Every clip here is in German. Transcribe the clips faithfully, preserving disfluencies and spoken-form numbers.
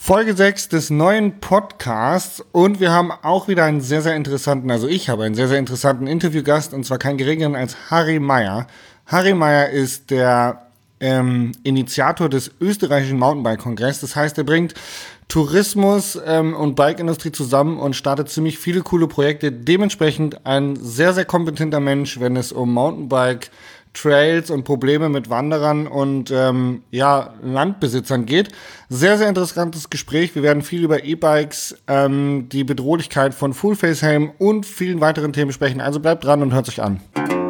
Folge sechs des neuen Podcasts und wir haben auch wieder einen sehr, sehr interessanten, also ich habe einen sehr, sehr interessanten Interviewgast und zwar kein geringeren als Harry Meyer. Harry Meyer ist der ähm, Initiator des österreichischen Mountainbike-Kongresses, das heißt, er bringt Tourismus ähm, und Bike-Industrie zusammen und startet ziemlich viele coole Projekte. Dementsprechend ein sehr, sehr kompetenter Mensch, wenn es um Mountainbike, Trails und Probleme mit Wanderern und ähm, ja, Landbesitzern geht. Sehr, sehr interessantes Gespräch. Wir werden viel über E-Bikes, ähm, die Bedrohlichkeit von Full-Face-Helm und vielen weiteren Themen sprechen. Also bleibt dran und hört euch an.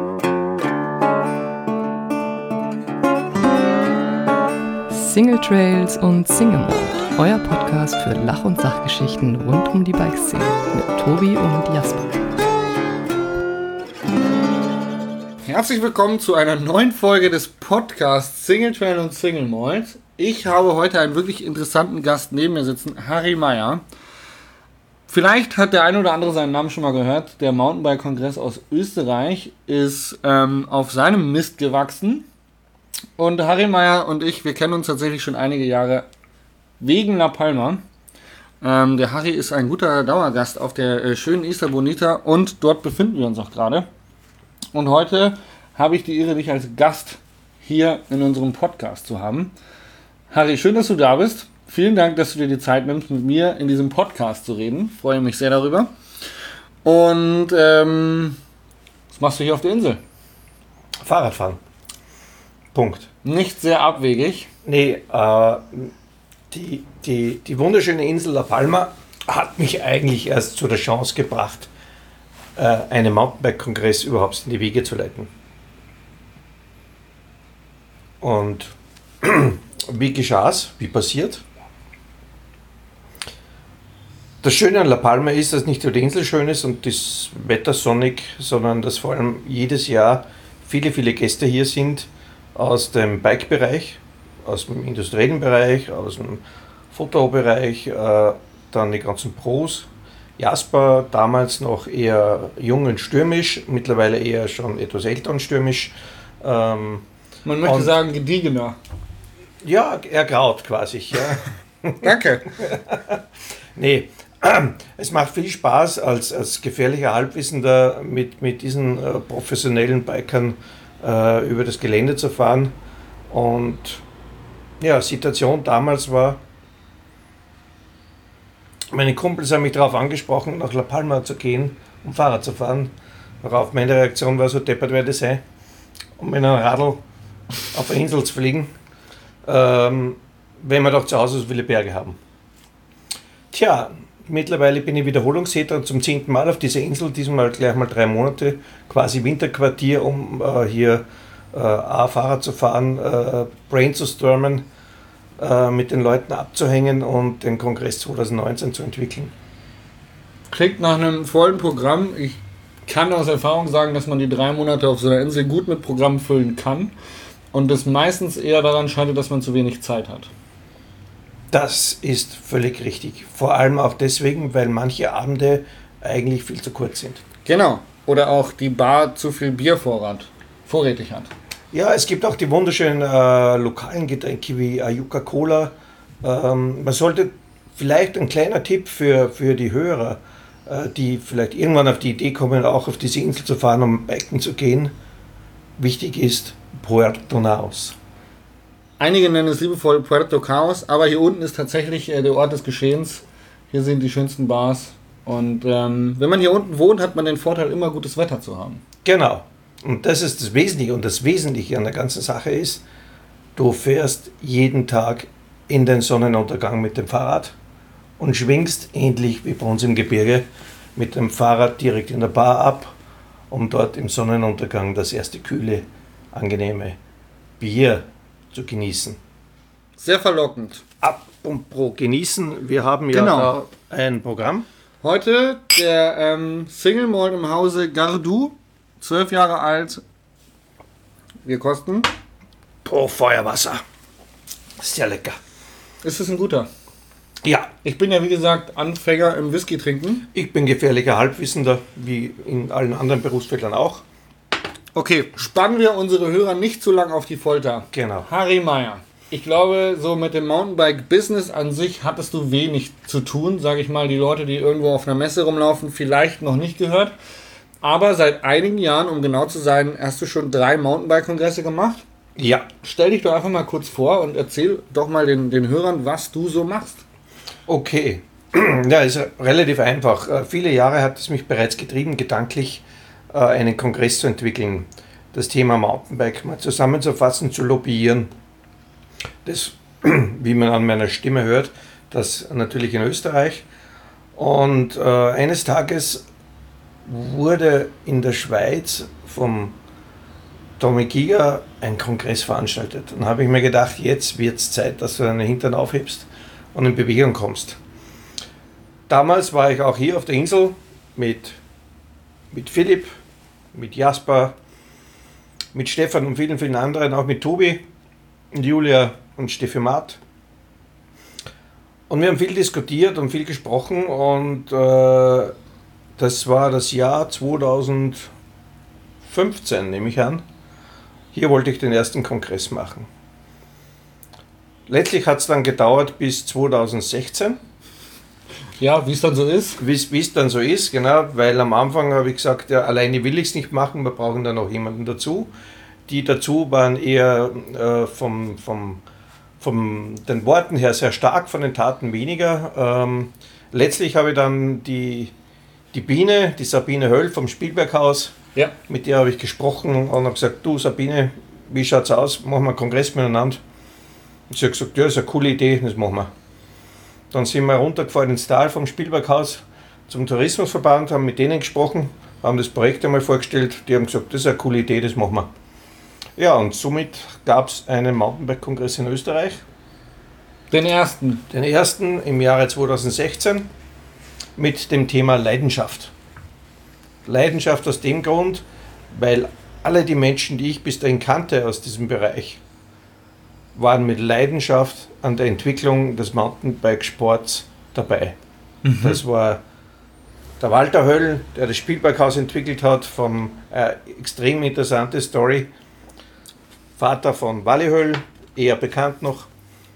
Single Trails und Single Mode, euer Podcast für Lach- und Sachgeschichten rund um die Bikeszene mit Tobi und Jasper. Herzlich willkommen zu einer neuen Folge des Podcasts Single Trail und Single Mode. Ich habe heute einen wirklich interessanten Gast neben mir sitzen, Harry Meyer. Vielleicht hat der eine oder andere seinen Namen schon mal gehört. Der Mountainbike-Kongress aus Österreich ist ähm, auf seinem Mist gewachsen. Und Harry Meyer und ich, wir kennen uns tatsächlich schon einige Jahre wegen La Palma. Ähm, der Harry ist ein guter Dauergast auf der äh, schönen Isla Bonita und dort befinden wir uns auch gerade. Und heute habe ich die Ehre, dich als Gast hier in unserem Podcast zu haben. Harry, schön, dass du da bist. Vielen Dank, dass du dir die Zeit nimmst, mit mir in diesem Podcast zu reden. Freue mich sehr darüber. Und ähm, was machst du hier auf der Insel? Fahrradfahren. Punkt. Nicht sehr abwegig. Nee, äh, die, die, die wunderschöne Insel La Palma hat mich eigentlich erst zu der Chance gebracht, einen Mountainbike-Kongress überhaupt in die Wege zu leiten. Und wie geschah es? Wie passiert? Das Schöne an La Palma ist, dass nicht nur die Insel schön ist und das Wetter sonnig, sondern dass vor allem jedes Jahr viele, viele Gäste hier sind aus dem Bike-Bereich, aus dem industriellen Bereich, aus dem Fotobereich, äh, dann die ganzen Pros. Jasper, damals noch eher jung und stürmisch, mittlerweile eher schon etwas älter und stürmisch. Ähm, Man möchte sagen, gediegener. Ja, ergraut quasi. Ja. Danke. Nee, es macht viel Spaß, als, als gefährlicher Halbwissender mit, mit diesen äh, professionellen Bikern äh, über das Gelände zu fahren. Und ja, Situation damals war, meine Kumpels haben mich darauf angesprochen, nach La Palma zu gehen, um Fahrrad zu fahren. Darauf meine Reaktion war, so deppert werde ich sein, um mit einem Radl auf eine Insel zu fliegen, ähm, wenn wir doch zu Hause so viele Berge haben. Tja, mittlerweile bin ich Wiederholungstäter und zum zehnten Mal auf dieser Insel, diesmal gleich mal drei Monate, quasi Winterquartier, um äh, hier äh, A, Fahrrad zu fahren, äh, brainstormen, mit den Leuten abzuhängen und den Kongress zwanzig neunzehn zu entwickeln. Klingt nach einem vollen Programm. Ich kann aus Erfahrung sagen, dass man die drei Monate auf so einer Insel gut mit Programm füllen kann und es meistens eher daran scheitert, dass man zu wenig Zeit hat. Das ist völlig richtig. Vor allem auch deswegen, weil manche Abende eigentlich viel zu kurz sind. Genau. Oder auch die Bar zu viel Biervorrat vorrätig hat. Ja, es gibt auch die wunderschönen äh, lokalen Getränke wie Ayuca Cola. Ähm, man sollte vielleicht ein kleiner Tipp für, für die Hörer, äh, die vielleicht irgendwann auf die Idee kommen, auch auf diese Insel zu fahren, um biken zu gehen. Wichtig ist Puerto Naos. Einige nennen es liebevoll Puerto Caos, aber hier unten ist tatsächlich äh, der Ort des Geschehens. Hier sind die schönsten Bars. Und ähm, wenn man hier unten wohnt, hat man den Vorteil, immer gutes Wetter zu haben. Genau. Und das ist das Wesentliche. Und das Wesentliche an der ganzen Sache ist, du fährst jeden Tag in den Sonnenuntergang mit dem Fahrrad und schwingst ähnlich wie bei uns im Gebirge mit dem Fahrrad direkt in der Bar ab, um dort im Sonnenuntergang das erste kühle, angenehme Bier zu genießen. Sehr verlockend. Apropos genießen, wir haben ja Genau. da ein Programm. Heute der ähm, Single Malt im Hause Gardou. zwölf Jahre alt. Wir kosten. Pro Feuerwasser. Sehr lecker. Ist es ein guter? Ja. Ich bin ja wie gesagt Anfänger im Whisky trinken. Ich bin gefährlicher Halbwissender, wie in allen anderen Berufsfeldern auch. Okay, spannen wir unsere Hörer nicht zu lang auf die Folter. Genau. Harry Meyer. ich glaube, so mit dem Mountainbike-Business an sich hattest du wenig zu tun, sage ich mal, die Leute, die irgendwo auf einer Messe rumlaufen, vielleicht noch nicht gehört. Aber seit einigen Jahren, um genau zu sein, hast du schon drei Mountainbike-Kongresse gemacht. Ja. Stell dich doch einfach mal kurz vor und erzähl doch mal den, den Hörern, was du so machst. Okay. Ja, ist relativ einfach. Äh, viele Jahre hat es mich bereits getrieben, gedanklich äh, einen Kongress zu entwickeln, das Thema Mountainbike mal zusammenzufassen, zu lobbyieren. Das, wie man an meiner Stimme hört, das natürlich in Österreich. Und äh, eines Tages wurde in der Schweiz vom Tommy Giger ein Kongress veranstaltet. Und da habe ich mir gedacht, jetzt wird es Zeit, dass du deinen Hintern aufhebst und in Bewegung kommst. Damals war ich auch hier auf der Insel mit, mit Philipp, mit Jasper, mit Stefan und vielen, vielen anderen, auch mit Tobi und Julia und Steffi Maat. Und wir haben viel diskutiert und viel gesprochen und äh, das war das Jahr zweitausendfünfzehn, nehme ich an. Hier wollte ich den ersten Kongress machen. Letztlich hat es dann gedauert bis zweitausendsechzehn. Ja, wie es dann so ist. Wie es dann so ist, genau, weil am Anfang habe ich gesagt, ja, alleine will ich es nicht machen, wir brauchen dann noch jemanden dazu. Die dazu waren eher äh, vom, vom, vom den Worten her sehr stark, von den Taten weniger. Ähm, letztlich habe ich dann die, die Biene, die Sabine Höll vom Spielberghaus, ja. Mit der habe ich gesprochen und habe gesagt, du Sabine, wie schaut's aus, machen wir einen Kongress miteinander. Und sie hat gesagt, ja, das ist eine coole Idee, das machen wir. Dann sind wir runtergefahren ins Tal vom Spielberghaus zum Tourismusverband, haben mit denen gesprochen, haben das Projekt einmal vorgestellt, die haben gesagt, das ist eine coole Idee, das machen wir. Ja, und somit gab es einen Mountainbike-Kongress in Österreich. Den ersten? Den ersten im Jahre zweitausendsechzehn mit dem Thema Leidenschaft. Leidenschaft aus dem Grund, weil alle die Menschen, die ich bis dahin kannte aus diesem Bereich, waren mit Leidenschaft an der Entwicklung des Mountainbike-Sports dabei. Mhm. Das war der Walter Höll, der das Spielberghaus entwickelt hat, von äh, extrem interessante Story. Vater von Wally Höll, eher bekannt noch.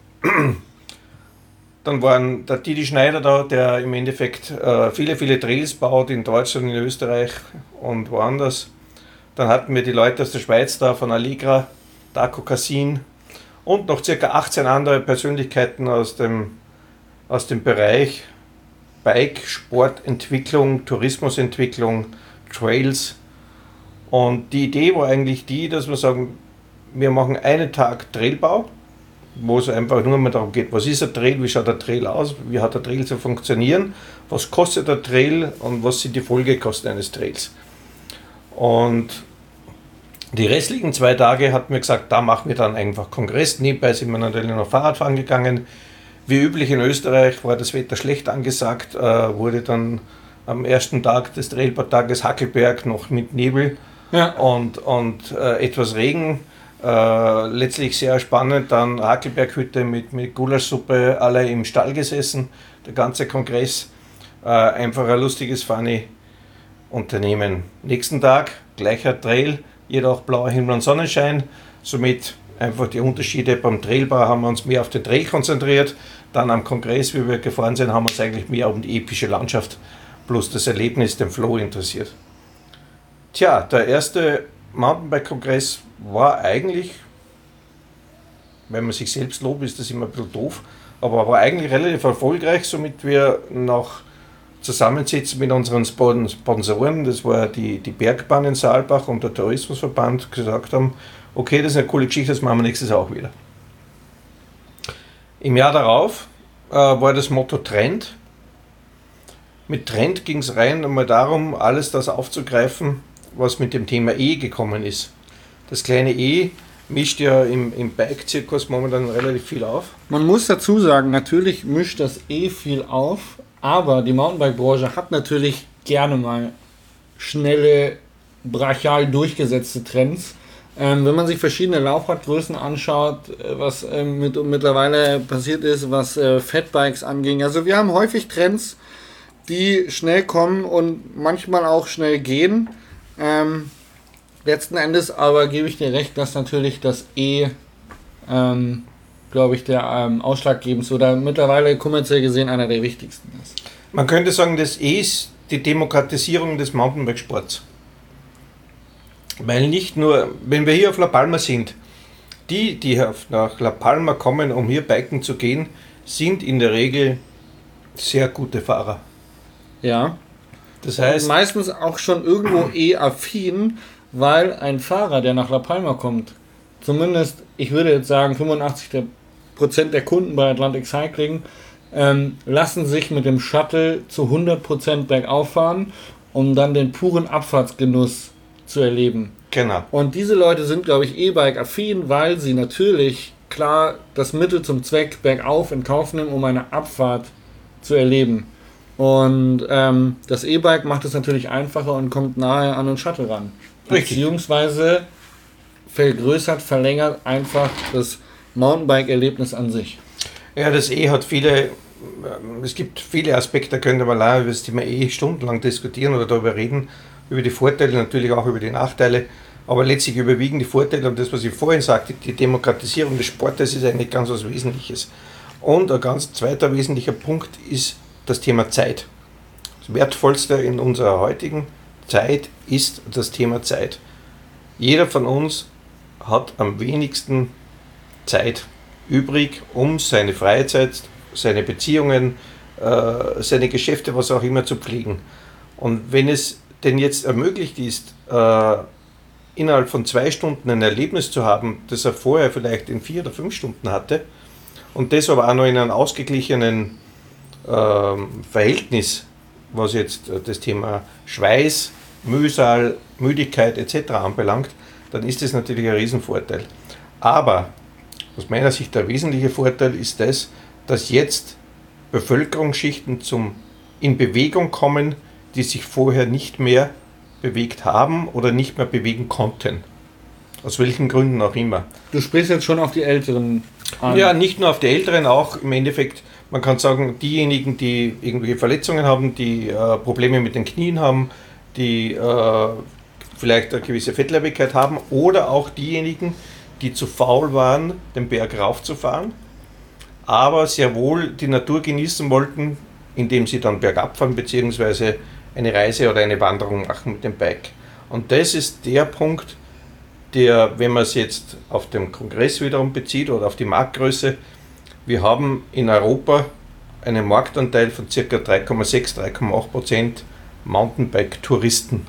Dann waren der Didi Schneider da, der im Endeffekt äh, viele, viele Trails baut in Deutschland, in Österreich und woanders. Dann hatten wir die Leute aus der Schweiz da, von Allegra, Daco Cassin und noch ca. achtzehn andere Persönlichkeiten aus dem, aus dem Bereich Bike, Sportentwicklung, Tourismusentwicklung, Trails. Und die Idee war eigentlich die, dass wir sagen, wir machen einen Tag Trailbau, wo es einfach nur mal darum geht, was ist ein Trail, wie schaut der Trail aus, wie hat der Trail zu funktionieren, was kostet der Trail und was sind die Folgekosten eines Trails. Und die restlichen zwei Tage hatten wir gesagt, da machen wir dann einfach Kongress. Nebenbei sind wir natürlich noch Fahrradfahren gegangen. Wie üblich in Österreich war das Wetter schlecht angesagt, äh, wurde dann am ersten Tag des Trailbau-Tages Hackelberg noch mit Nebel ja. und, und äh, etwas Regen. Äh, letztlich sehr spannend, dann Hackelberghütte mit, mit Gulaschsuppe, alle im Stall gesessen, der ganze Kongress, äh, einfach ein lustiges, funny Unternehmen. Nächsten Tag, gleicher Trail, jedoch blauer Himmel und Sonnenschein, somit einfach die Unterschiede. Beim Trailbau haben wir uns mehr auf den Trail konzentriert, dann am Kongress, wie wir gefahren sind, haben wir uns eigentlich mehr um die epische Landschaft plus das Erlebnis, den Flow interessiert. Tja, der erste Mountainbike-Kongress war eigentlich, wenn man sich selbst lobt, ist das immer ein bisschen doof, aber war eigentlich relativ erfolgreich, somit wir noch zusammensitzen mit unseren Sponsoren, das war die, die Bergbahn in Saalbach und der Tourismusverband, gesagt haben, okay, das ist eine coole Geschichte, das machen wir nächstes Jahr auch wieder. Im Jahr darauf äh, war das Motto Trend. Mit Trend ging es rein einmal darum, alles das aufzugreifen, was mit dem Thema E gekommen ist. Das kleine E mischt ja im, im Bike-Zirkus momentan relativ viel auf. Man muss dazu sagen, natürlich mischt das E viel auf, aber die Mountainbike-Branche hat natürlich gerne mal schnelle, brachial durchgesetzte Trends. Ähm, wenn man sich verschiedene Laufradgrößen anschaut, was ähm, mit, mittlerweile passiert ist, was äh, Fatbikes anging. Also wir haben häufig Trends, die schnell kommen und manchmal auch schnell gehen. Ähm, letzten Endes aber gebe ich dir recht, dass natürlich das E ähm, glaube ich, der ähm, ausschlaggebendste oder mittlerweile kommerziell gesehen einer der wichtigsten ist. Man könnte sagen, das ist die Demokratisierung des Mountainbike-Sports. Weil nicht nur, wenn wir hier auf La Palma sind, die, die nach La Palma kommen, um hier biken zu gehen, sind in der Regel sehr gute Fahrer. Ja. Das heißt, und meistens auch schon irgendwo eh affin, weil ein Fahrer, der nach La Palma kommt, zumindest, ich würde jetzt sagen, fünfundachtzig Prozent der Kunden bei Atlantic Cycling ähm, lassen sich mit dem Shuttle zu hundert Prozent bergauf fahren, um dann den puren Abfahrtsgenuss zu erleben. Genau. Und diese Leute sind, glaube ich, E-Bike-affin, weil sie natürlich klar das Mittel zum Zweck bergauf in Kauf nehmen, um eine Abfahrt zu erleben. Und ähm, das E-Bike macht es natürlich einfacher und kommt nahe an den Shuttle ran. Richtig. Beziehungsweise vergrößert, verlängert einfach das Mountainbike-Erlebnis an sich. Ja, das E hat viele, es gibt viele Aspekte, da könnte man auch über das Thema E stundenlang diskutieren oder darüber reden, über die Vorteile, natürlich auch über die Nachteile, aber letztlich überwiegen die Vorteile und das, was ich vorhin sagte, die Demokratisierung des Sportes ist eigentlich ganz was Wesentliches. Und ein ganz zweiter wesentlicher Punkt ist das Thema Zeit. Das Wertvollste in unserer heutigen Zeit ist das Thema Zeit. Jeder von uns hat am wenigsten Zeit übrig, um seine Freizeit, seine Beziehungen, äh, seine Geschäfte, was auch immer zu pflegen. Und wenn es denn jetzt ermöglicht ist, äh, innerhalb von zwei Stunden ein Erlebnis zu haben, das er vorher vielleicht in vier oder fünf Stunden hatte, und das aber auch noch in einem ausgeglichenen äh, Verhältnis, was jetzt äh, das Thema Schweiß, Mühsal, Müdigkeit et cetera anbelangt, dann ist das natürlich ein Riesenvorteil. Aber aus meiner Sicht der wesentliche Vorteil ist das, dass jetzt Bevölkerungsschichten zum, in Bewegung kommen, die sich vorher nicht mehr bewegt haben oder nicht mehr bewegen konnten. Aus welchen Gründen auch immer. Du sprichst jetzt schon auf die Älteren an. Ja, nicht nur auf die Älteren, auch im Endeffekt, man kann sagen, diejenigen, die irgendwelche Verletzungen haben, die äh, Probleme mit den Knien haben, die äh, vielleicht eine gewisse Fettleibigkeit haben oder auch diejenigen, die zu faul waren, den Berg raufzufahren, aber sehr wohl die Natur genießen wollten, indem sie dann bergab fahren, beziehungsweise eine Reise oder eine Wanderung machen mit dem Bike. Und das ist der Punkt, der, wenn man es jetzt auf den Kongress wiederum bezieht oder auf die Marktgröße, wir haben in Europa einen Marktanteil von ca. drei Komma sechs, drei Komma acht Prozent Mountainbike-Touristen.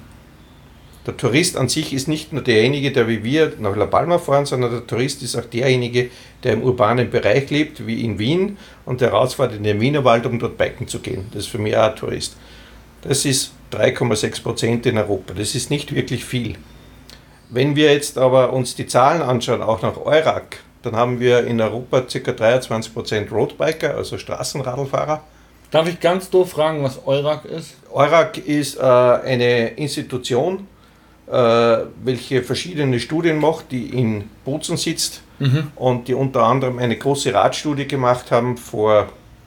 Der Tourist an sich ist nicht nur derjenige, der wie wir nach La Palma fahren, sondern der Tourist ist auch derjenige, der im urbanen Bereich lebt, wie in Wien, und der rausfährt in den Wienerwald, um dort biken zu gehen. Das ist für mich auch ein Tourist. Das ist drei Komma sechs Prozent in Europa. Das ist nicht wirklich viel. Wenn wir jetzt aber uns die Zahlen anschauen, auch nach Eurac, dann haben wir in Europa ca. dreiundzwanzig Prozent Roadbiker, also Straßenradlfahrer. Darf ich ganz doof fragen, was Eurac ist? Eurac ist äh, eine Institution, äh, welche verschiedene Studien macht, die in Bozen sitzt mhm. und die unter anderem eine große Radstudie gemacht haben vor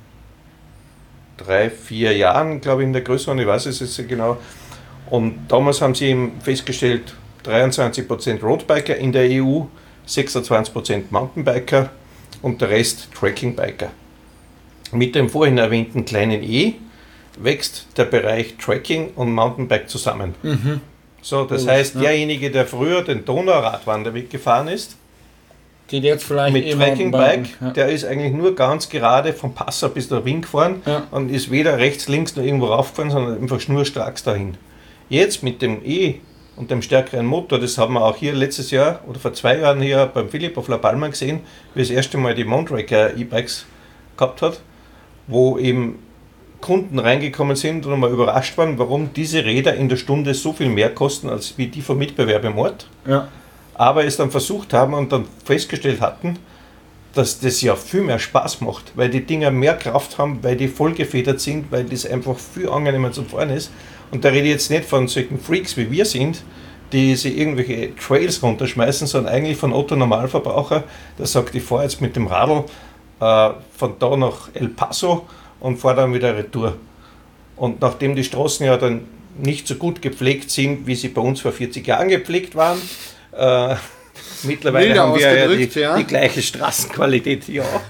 drei, vier Jahren, glaube ich, in der Größenordnung, ich weiß es jetzt nicht genau. Und damals haben sie eben festgestellt, dreiundzwanzig Prozent Roadbiker in der E U, sechsundzwanzig Prozent Mountainbiker und der Rest Trekkingbiker. Mit dem vorhin erwähnten kleinen E wächst der Bereich Trekking und Mountainbike zusammen. Mhm. So, das heißt, ja. derjenige, der früher den Donauradwanderweg gefahren ist, geht jetzt vielleicht mit eh Trekkingbike, ja. der ist eigentlich nur ganz gerade vom Passau bis nach Wien gefahren ja. und ist weder rechts, links noch irgendwo raufgefahren, sondern einfach schnurstracks dahin. Jetzt mit dem E und dem stärkeren Motor, das haben wir auch hier letztes Jahr oder vor zwei Jahren hier beim Philipp auf La Palma gesehen, wie das erste Mal die Mountraker E-Bikes gehabt hat, wo eben Kunden reingekommen sind und mal überrascht waren, warum diese Räder in der Stunde so viel mehr kosten als wie die vom Mitbewerb im Ort. Ja. Aber es dann versucht haben und dann festgestellt hatten, dass das ja viel mehr Spaß macht, weil die Dinger mehr Kraft haben, weil die vollgefedert sind, weil das einfach viel angenehmer zum Fahren ist. Und da rede ich jetzt nicht von solchen Freaks wie wir sind, die sich irgendwelche Trails runterschmeißen, sondern eigentlich von Otto Normalverbraucher, der sagt, ich fahre jetzt mit dem Radl äh, von da nach El Paso und fahre dann wieder retour. Und nachdem die Straßen ja dann nicht so gut gepflegt sind, wie sie bei uns vor vierzig Jahren gepflegt waren, äh, Mittlerweile Milder haben wir ja die, ausgedrückt, ja. die gleiche Straßenqualität hier auch.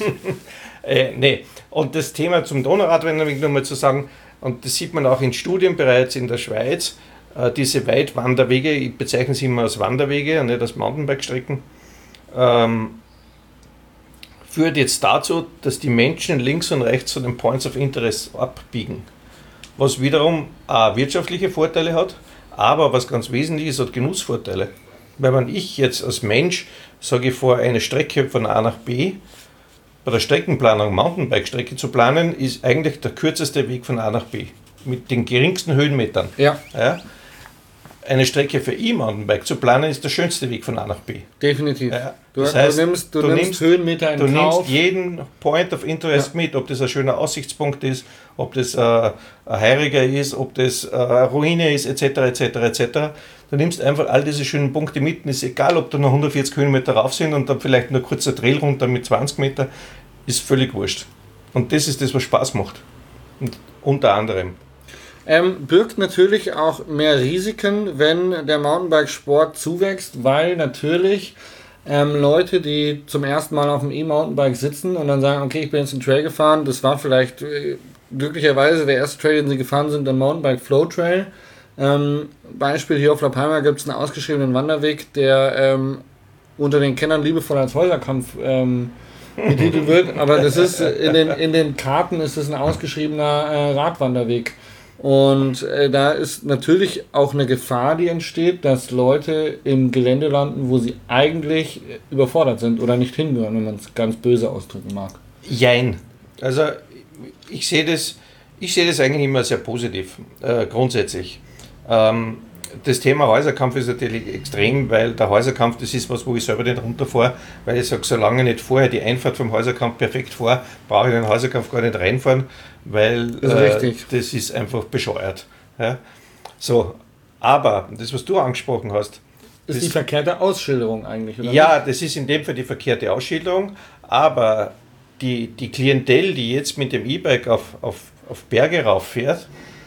äh, nee. Und das Thema zum Donauradrennen, nur mal zu sagen, und das sieht man auch in Studien bereits in der Schweiz, äh, diese Weitwanderwege, ich bezeichne sie immer als Wanderwege und nicht als Mountainbike-Strecken, ähm, führt jetzt dazu, dass die Menschen links und rechts von den Points of Interest abbiegen. Was wiederum auch wirtschaftliche Vorteile hat, aber was ganz wesentlich ist, hat Genussvorteile. Weil wenn ich jetzt als Mensch, sage ich, vor eine Strecke von A nach B, bei der Streckenplanung Mountainbike-Strecke zu planen, ist eigentlich der kürzeste Weg von A nach B. Mit den geringsten Höhenmetern. Ja. Ja. Eine Strecke für E-Mountainbike zu planen, ist der schönste Weg von A nach B. Definitiv. Ja. Du, Das heißt, du nimmst, du du nimmst nimmst- Höhenmeter in Du Kauf. nimmst jeden Point of Interest Ja. mit, ob das ein schöner Aussichtspunkt ist, ob das äh, ein heiriger ist, ob das äh, eine Ruine ist, et cetera et cetera et cetera. Du nimmst einfach all diese schönen Punkte mit und ist egal, ob da noch hundertvierzig Höhenmeter rauf sind und dann vielleicht nur ein kurzer Trail runter mit zwanzig Meter, ist völlig wurscht. Und das ist das, was Spaß macht. Und unter anderem. Ähm, birgt natürlich auch mehr Risiken, wenn der Mountainbike-Sport zuwächst, weil natürlich ähm, Leute, die zum ersten Mal auf dem E-Mountainbike sitzen und dann sagen, okay, ich bin jetzt einen Trail gefahren, das war vielleicht äh, glücklicherweise der erste Trail, den sie gefahren sind, der Mountainbike Flow Trail. Ähm, Beispiel hier auf La Palma gibt es einen ausgeschriebenen Wanderweg, der ähm, unter den Kennern liebevoll als Häuserkampf ähm, betitelt wird, aber das ist in den, in den Karten ist es ein ausgeschriebener äh, Radwanderweg. Und äh, da ist natürlich auch eine Gefahr, die entsteht, dass Leute im Gelände landen, wo sie eigentlich äh, überfordert sind oder nicht hingehören, wenn man es ganz böse ausdrücken mag. Jein. Also ich sehe das, ich sehe das eigentlich immer sehr positiv, äh, grundsätzlich. Ähm, das Thema Häuserkampf ist natürlich extrem, weil der Häuserkampf, das ist was, wo ich selber nicht runterfahre, weil ich sage, solange nicht vorher die Einfahrt vom Häuserkampf perfekt vor, brauche ich den Häuserkampf gar nicht reinfahren, weil Das ist äh, richtig. das ist einfach bescheuert. Ja? So, aber das, was du angesprochen hast, Das ist das- die verkehrte Ausschilderung eigentlich, oder? ja, das ist in dem Fall die verkehrte Ausschilderung, aber die, die Klientel, die jetzt mit dem E-Bike auf, auf, auf Berge rauffährt,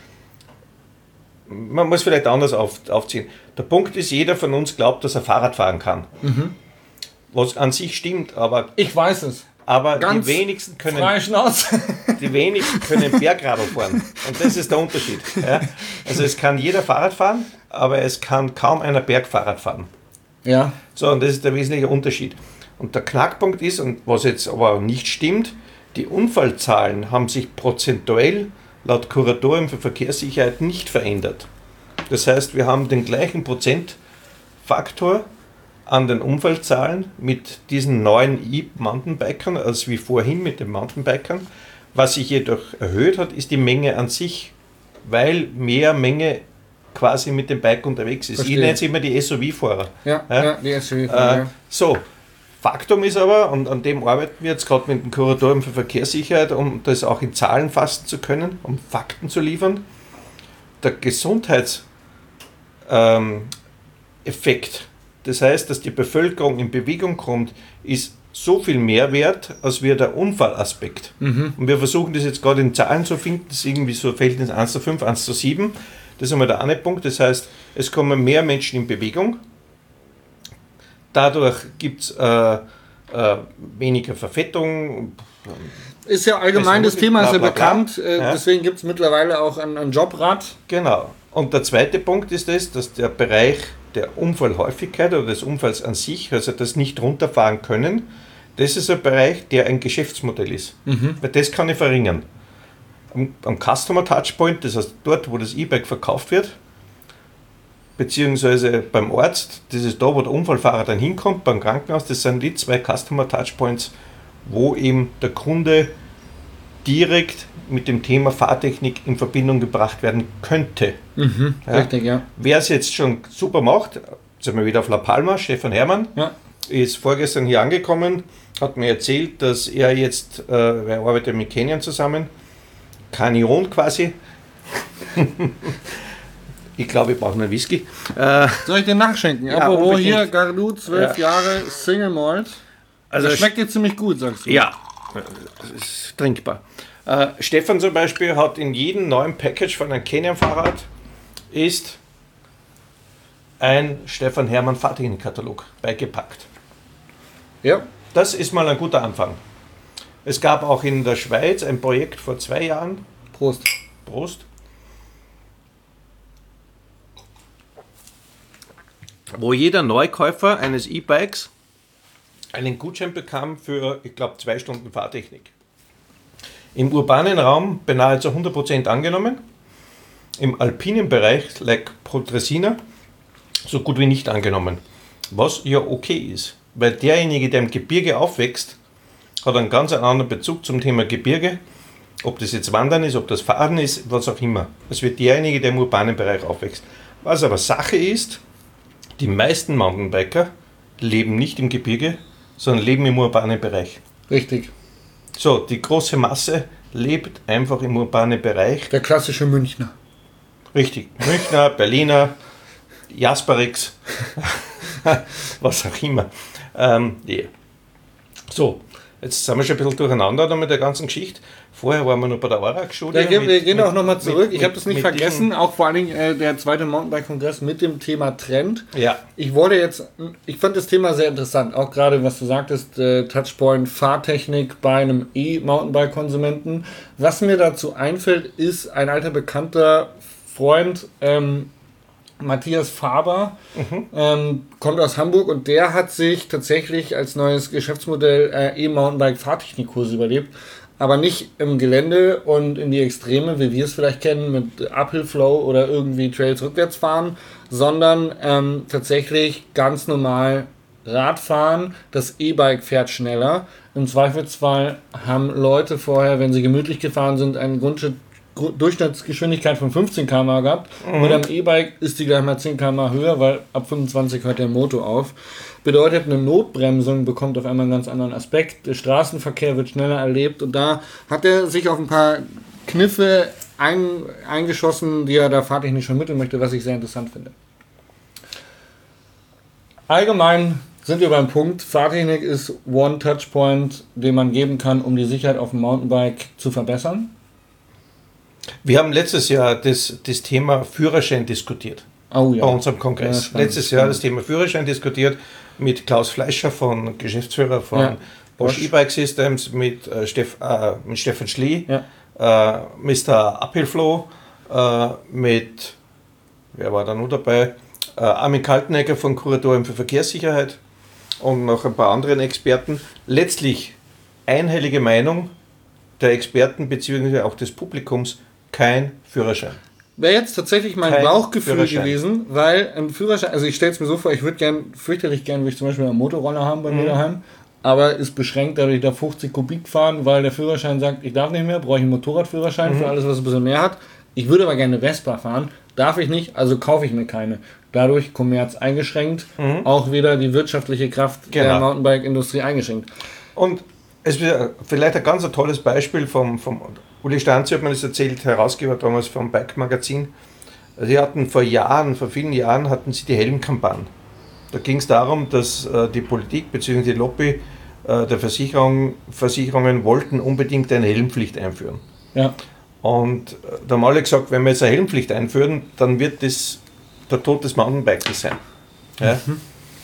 man muss vielleicht anders auf, aufziehen. Der Punkt ist, jeder von uns glaubt, dass er Fahrrad fahren kann. Was an sich stimmt, aber, Ich weiß es. aber die Ganz wenigsten können Frei Schnauze. die wenigsten können Bergradl fahren. Und das ist der Unterschied. Ja? Also es kann jeder Fahrrad fahren, aber es kann kaum einer Bergfahrrad fahren. Ja. So, und das ist der wesentliche Unterschied. Und der Knackpunkt ist, und was jetzt aber nicht stimmt, die Unfallzahlen haben sich prozentuell laut Kuratorium für Verkehrssicherheit nicht verändert. Das heißt, wir haben den gleichen Prozentfaktor an den Unfallzahlen mit diesen neuen E-Mountainbikern als wie vorhin mit den Mountainbikern. Was sich jedoch erhöht hat, ist die Menge an sich, weil mehr Menge quasi mit dem Bike unterwegs ist. Verstehe. Ich nenne es immer die S U V-Fahrer. Ja, Ja? ja, die S U V. Äh, ja. so, Faktum ist aber, und an dem arbeiten wir jetzt gerade mit dem Kuratorium für Verkehrssicherheit, um das auch in Zahlen fassen zu können, um Fakten zu liefern, der Gesundheitseffekt, ähm, Effekt, das heißt, dass die Bevölkerung in Bewegung kommt, ist so viel mehr wert, als wir der Unfallaspekt. Und wir versuchen das jetzt gerade in Zahlen zu finden, das ist irgendwie so Verhältnis eins zu fünf, eins zu sieben. Das ist einmal der eine Punkt, das heißt, es kommen mehr Menschen in Bewegung. Dadurch gibt es äh, äh, weniger Verfettung. Ist ja allgemein, das Weiß Thema ist ja bla, bla, bla. bekannt, äh, Ja. deswegen gibt es mittlerweile auch ein, ein Jobrad. Genau. Und der zweite Punkt ist das, dass der Bereich der Unfallhäufigkeit oder des Unfalls an sich, also das nicht runterfahren können, das ist ein Bereich, der ein Geschäftsmodell ist. Weil das kann ich verringern. Am, am Customer Touchpoint, das heißt dort, wo das E-Bike verkauft wird, beziehungsweise beim Arzt, das ist da, wo der Unfallfahrer dann hinkommt, beim Krankenhaus, das sind die zwei Customer Touchpoints, wo eben der Kunde direkt mit dem Thema Fahrtechnik in Verbindung gebracht werden könnte. Ja. Richtig, ja. Wer es jetzt schon super macht, sind wir wieder auf La Palma, Stefan Herrmann, Ja. ist vorgestern hier angekommen, hat mir erzählt, dass er jetzt, äh, er arbeitet mit Canyon zusammen, Canyon quasi. Ich glaube, ich brauche einen Whisky. Äh, Soll ich den nachschenken? Ja, Apropos unbedingt. hier, Gardu, zwölf Ja. Jahre Single Malt. also Das schmeckt dir ziemlich gut, sagst du. Ja, es ist trinkbar. Äh, Stefan zum Beispiel hat in jedem neuen Package von einem Canyon-Fahrrad ist ein Stefan Hermann Fahrtechnik-Katalog beigepackt. Ja. Das ist mal ein guter Anfang. Es gab auch in der Schweiz ein Projekt vor zwei Jahren. Prost. Prost. Wo jeder Neukäufer eines E-Bikes einen Gutschein bekam für, ich glaube, zwei Stunden Fahrtechnik. Im urbanen Raum beinahe zu hundert Prozent angenommen. Im alpinen Bereich, like Potresina, so gut wie nicht angenommen. Was ja okay ist, weil derjenige, der im Gebirge aufwächst, hat einen ganz anderen Bezug zum Thema Gebirge. Ob das jetzt Wandern ist, ob das Fahren ist, was auch immer. Es wird derjenige, der im urbanen Bereich aufwächst. Was aber Sache ist, die meisten Mountainbiker leben nicht im Gebirge, sondern leben im urbanen Bereich. Richtig. So, die große Masse lebt einfach im urbanen Bereich. Der klassische Münchner. Richtig. Münchner, Berliner, Jasperix, was auch immer. Ähm, yeah. So, jetzt sind wir schon ein bisschen durcheinander da mit der ganzen Geschichte. Vorher waren wir noch bei der Orax-Schule. Ja, wir gehen auch nochmal zurück. Mit, ich habe das nicht vergessen, auch vor allen Dingen äh, der zweite Mountainbike-Kongress mit dem Thema Trend. Ja. Ich wollte jetzt, ich fand das Thema sehr interessant, auch gerade was du sagtest, äh, Touchpoint Fahrtechnik bei einem E-Mountainbike-Konsumenten. Was mir dazu einfällt, ist ein alter bekannter Freund, ähm, Matthias Faber, mhm. ähm, kommt aus Hamburg und der hat sich tatsächlich als neues Geschäftsmodell äh, E-Mountainbike-Fahrtechnikkurse überlebt. Aber nicht im Gelände und in die Extreme, wie wir es vielleicht kennen, mit Uphill Flow oder irgendwie Trails rückwärts fahren, sondern ähm, tatsächlich ganz normal Radfahren. Das E-Bike fährt schneller. Im Zweifelsfall haben Leute vorher, wenn sie gemütlich gefahren sind, eine Grundsch- Durchschnittsgeschwindigkeit von fünfzehn Kilometer pro Stunde gehabt. Mhm. Und am E-Bike ist die gleich mal zehn Kilometer pro Stunde höher, weil ab fünfundzwanzig hört der Motor auf. Bedeutet, eine Notbremsung bekommt auf einmal einen ganz anderen Aspekt. Der Straßenverkehr wird schneller erlebt und da hat er sich auf ein paar Kniffe ein, eingeschossen, die er da fahrtechnisch vermitteln möchte, was ich sehr interessant finde. Allgemein sind wir beim Punkt, Fahrtechnik ist One Touchpoint, den man geben kann, um die Sicherheit auf dem Mountainbike zu verbessern. Wir haben letztes Jahr das, das Thema Führerschein diskutiert. Oh, ja. Bei unserem Kongress. Ja, letztes Jahr das Thema Führerschein diskutiert mit Klaus Fleischer, von Geschäftsführer von ja. Bosch E-Bike Systems, mit, äh, Steff, äh, mit Stefan Schlie, ja. äh, Mister Uphill-Flow, äh, mit, wer war da noch dabei? Äh, Armin Kaltenegger von Kuratorium für Verkehrssicherheit und noch ein paar anderen Experten. Letztlich einhellige Meinung der Experten bzw. auch des Publikums, kein Führerschein. Wäre jetzt tatsächlich mein Kein Bauchgefühl gewesen, weil ein Führerschein, also ich stelle es mir so vor, ich würde gern, fürchterlich gern, würde ich zum Beispiel einen Motorroller haben bei mhm. mir daheim, aber ist beschränkt, dadurch da fünfzig Kubik fahren, weil der Führerschein sagt, ich darf nicht mehr, brauche ich einen Motorradführerschein mhm. für alles, was ein bisschen mehr hat. Ich würde aber gerne Vespa fahren, darf ich nicht, also kaufe ich mir keine. Dadurch Kommerz eingeschränkt, mhm. auch wieder die wirtschaftliche Kraft genau. der Mountainbike-Industrie eingeschränkt. Und es ist vielleicht ein ganz tolles Beispiel vom, vom Uli Stanzi hat mir das erzählt, Herausgeber damals vom Bike Magazin. Sie hatten vor Jahren, vor vielen Jahren hatten sie die Helmkampagne. Da ging es darum, dass äh, die Politik bzw. die Lobby äh, der Versicherung, Versicherungen wollten unbedingt eine Helmpflicht einführen. Ja. Und äh, da haben alle gesagt, wenn wir jetzt eine Helmpflicht einführen, dann wird das der Tod des Mountainbikes sein. Ja? Mhm.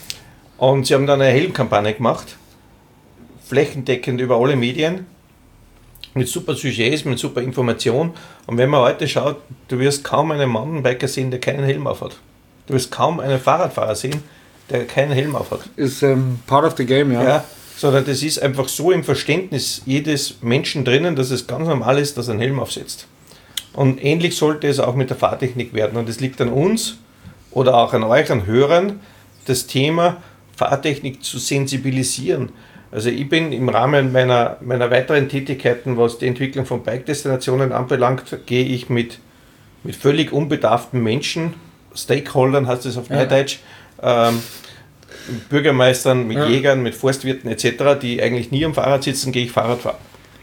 Und sie haben dann eine Helmkampagne gemacht, flächendeckend über alle Medien, mit super Sujets, mit super Information. Und wenn man heute schaut, du wirst kaum einen Mountainbiker sehen, der keinen Helm auf hat. Du wirst kaum einen Fahrradfahrer sehen, der keinen Helm auf hat. Ist ähm, part of the game, ja. ja. Sondern das ist einfach so im Verständnis jedes Menschen drinnen, dass es ganz normal ist, dass er einen Helm aufsetzt. Und ähnlich sollte es auch mit der Fahrtechnik werden. Und es liegt an uns oder auch an euch, an Hörern, das Thema Fahrtechnik zu sensibilisieren. Also ich bin im Rahmen meiner, meiner weiteren Tätigkeiten, was die Entwicklung von Bike-Destinationen anbelangt, gehe ich mit, mit völlig unbedarften Menschen, Stakeholdern heißt es auf Neudeutsch, ja. ähm, Bürgermeistern, mit ja. Jägern, mit Forstwirten et cetera, die eigentlich nie am Fahrrad sitzen, gehe ich Fahrrad fahren.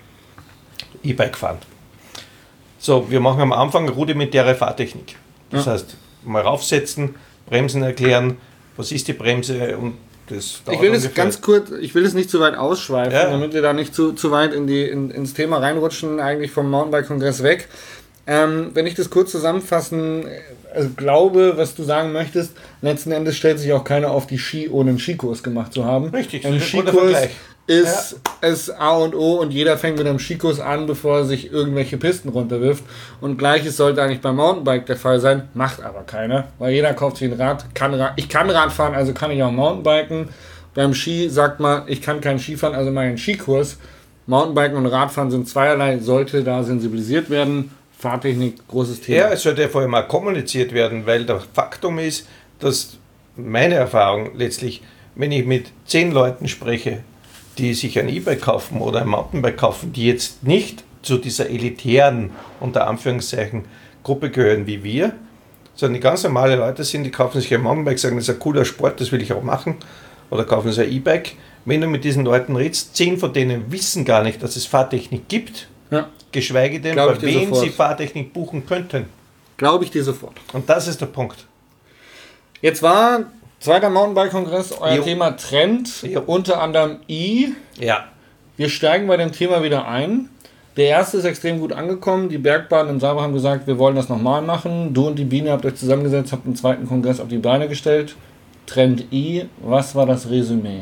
E-Bike fahren. So, wir machen am Anfang rudimentäre Fahrtechnik. Das ja. heißt, mal raufsetzen, Bremsen erklären, was ist die Bremse und das ich will es ganz kurz, ich will es nicht zu weit ausschweifen, ja. damit wir da nicht zu, zu weit in die, in, ins Thema reinrutschen, eigentlich vom Mountainbike-Kongress weg. Ähm, wenn ich das kurz zusammenfassen also glaube, was du sagen möchtest, letzten Endes stellt sich auch keiner auf die Ski, ohne einen Skikurs gemacht zu haben. Richtig, ein Skikurs ist, ja. ist A und O und jeder fängt mit einem Skikurs an, bevor er sich irgendwelche Pisten runterwirft. Und gleiches sollte eigentlich beim Mountainbike der Fall sein, macht aber keiner, weil jeder kauft sich ein Rad, kann Rad. Ich kann Rad fahren, also kann ich auch Mountainbiken. Beim Ski sagt man, ich kann kein Ski fahren, also mache ich einen Skikurs. Mountainbiken und Radfahren sind zweierlei, sollte da sensibilisiert werden. Fahrtechnik, großes Thema. Ja, es sollte ja vor allem auch kommuniziert werden, weil der Faktum ist, dass meine Erfahrung letztlich, wenn ich mit zehn Leuten spreche, die sich ein E-Bike kaufen oder ein Mountainbike kaufen, die jetzt nicht zu dieser elitären, unter Anführungszeichen, Gruppe gehören wie wir, sondern die ganz normale Leute sind, die kaufen sich ein Mountainbike, sagen, das ist ein cooler Sport, das will ich auch machen, oder kaufen sich ein E-Bike. Wenn du mit diesen Leuten redest, zehn von denen wissen gar nicht, dass es Fahrtechnik gibt, ja. geschweige denn, bei wem sie Fahrtechnik buchen könnten. Glaube ich dir sofort. Und das ist der Punkt. Jetzt war zweiter Mountainbike-Kongress, euer jo. Thema Trend, jo. unter anderem I. Ja. Wir steigen bei dem Thema wieder ein. Der erste ist extrem gut angekommen. Die Bergbahnen im Saarbrücken haben gesagt, wir wollen das nochmal machen. Du und die Biene habt euch zusammengesetzt, habt einen zweiten Kongress auf die Beine gestellt. Trend I, was war das Resümee?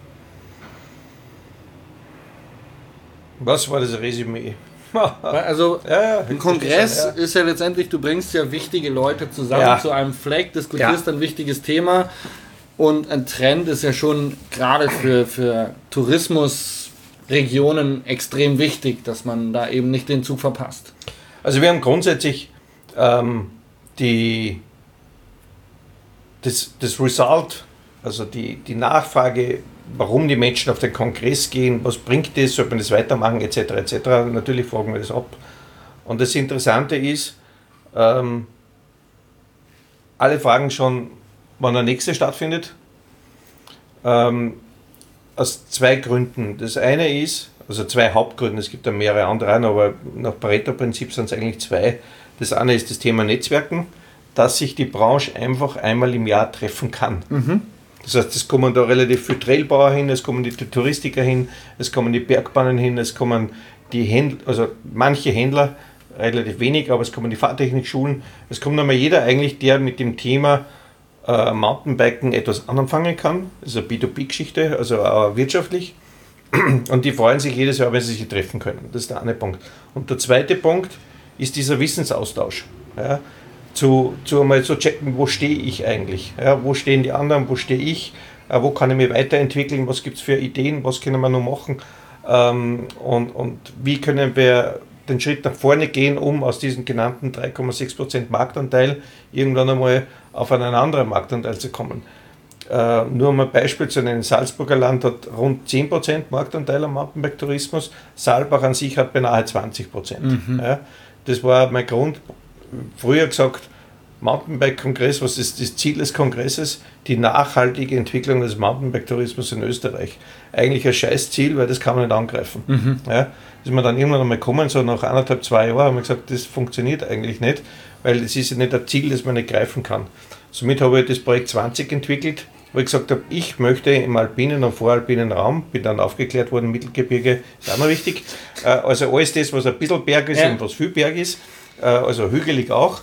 Was war das Resümee? Also ja, ja, ein Kongress schon, ja. ist ja letztendlich, du bringst ja wichtige Leute zusammen ja. zu einem Fleck, diskutierst ja. ein wichtiges Thema und ein Trend ist ja schon gerade für, für Tourismusregionen extrem wichtig, dass man da eben nicht den Zug verpasst. Also wir haben grundsätzlich ähm, die, das, das Result, also die, die Nachfrage, warum die Menschen auf den Kongress gehen, was bringt das, sollte man das weitermachen, et cetera et cetera. Natürlich fragen wir das ab. Und das Interessante ist, ähm, alle fragen schon, wann der nächste stattfindet. Ähm, aus zwei Gründen. Das eine ist, also zwei Hauptgründe, es gibt ja mehrere andere, aber nach Pareto-Prinzip sind es eigentlich zwei. Das eine ist das Thema Netzwerken, dass sich die Branche einfach einmal im Jahr treffen kann. Mhm. Das heißt, es kommen da relativ viele Trailbauer hin, es kommen die Touristiker hin, es kommen die Bergbahnen hin, es kommen die Händler, also manche Händler, relativ wenig, aber es kommen die Fahrtechnikschulen, es kommt einmal jeder eigentlich, der mit dem Thema äh, Mountainbiken etwas anfangen kann, also eine B zwei B-Geschichte, also auch wirtschaftlich, und die freuen sich jedes Jahr, wenn sie sich treffen können. Das ist der eine Punkt. Und der zweite Punkt ist dieser Wissensaustausch. Ja? Zu, zu einmal zu checken, wo stehe ich eigentlich, ja, wo stehen die anderen, wo stehe ich, äh, wo kann ich mich weiterentwickeln, was gibt es für Ideen, was können wir noch machen ähm, und, und wie können wir den Schritt nach vorne gehen, um aus diesem genannten drei Komma sechs Prozent Marktanteil irgendwann einmal auf einen anderen Marktanteil zu kommen. Äh, nur um ein Beispiel zu nennen, Salzburger Land hat rund zehn Prozent Marktanteil am Mountainbike-Tourismus, Saalbach an sich hat beinahe zwanzig Prozent. Mhm. Ja, das war mein Grund. Früher gesagt, Mountainbike-Kongress, was ist das Ziel des Kongresses? Die nachhaltige Entwicklung des Mountainbike-Tourismus in Österreich. Eigentlich ein scheiß Ziel, weil das kann man nicht angreifen. Mhm. Ja, ist man dann irgendwann einmal gekommen, so nach eineinhalb, zwei Jahren, haben wir gesagt, das funktioniert eigentlich nicht, weil es ist ja nicht ein Ziel, das man nicht greifen kann. Somit habe ich das Projekt zwanzig entwickelt, wo ich gesagt habe, ich möchte im alpinen und voralpinen Raum, bin dann aufgeklärt worden, Mittelgebirge ist auch noch wichtig, also alles das, was ein bisschen Berg ist ja. und was viel Berg ist, also hügelig auch.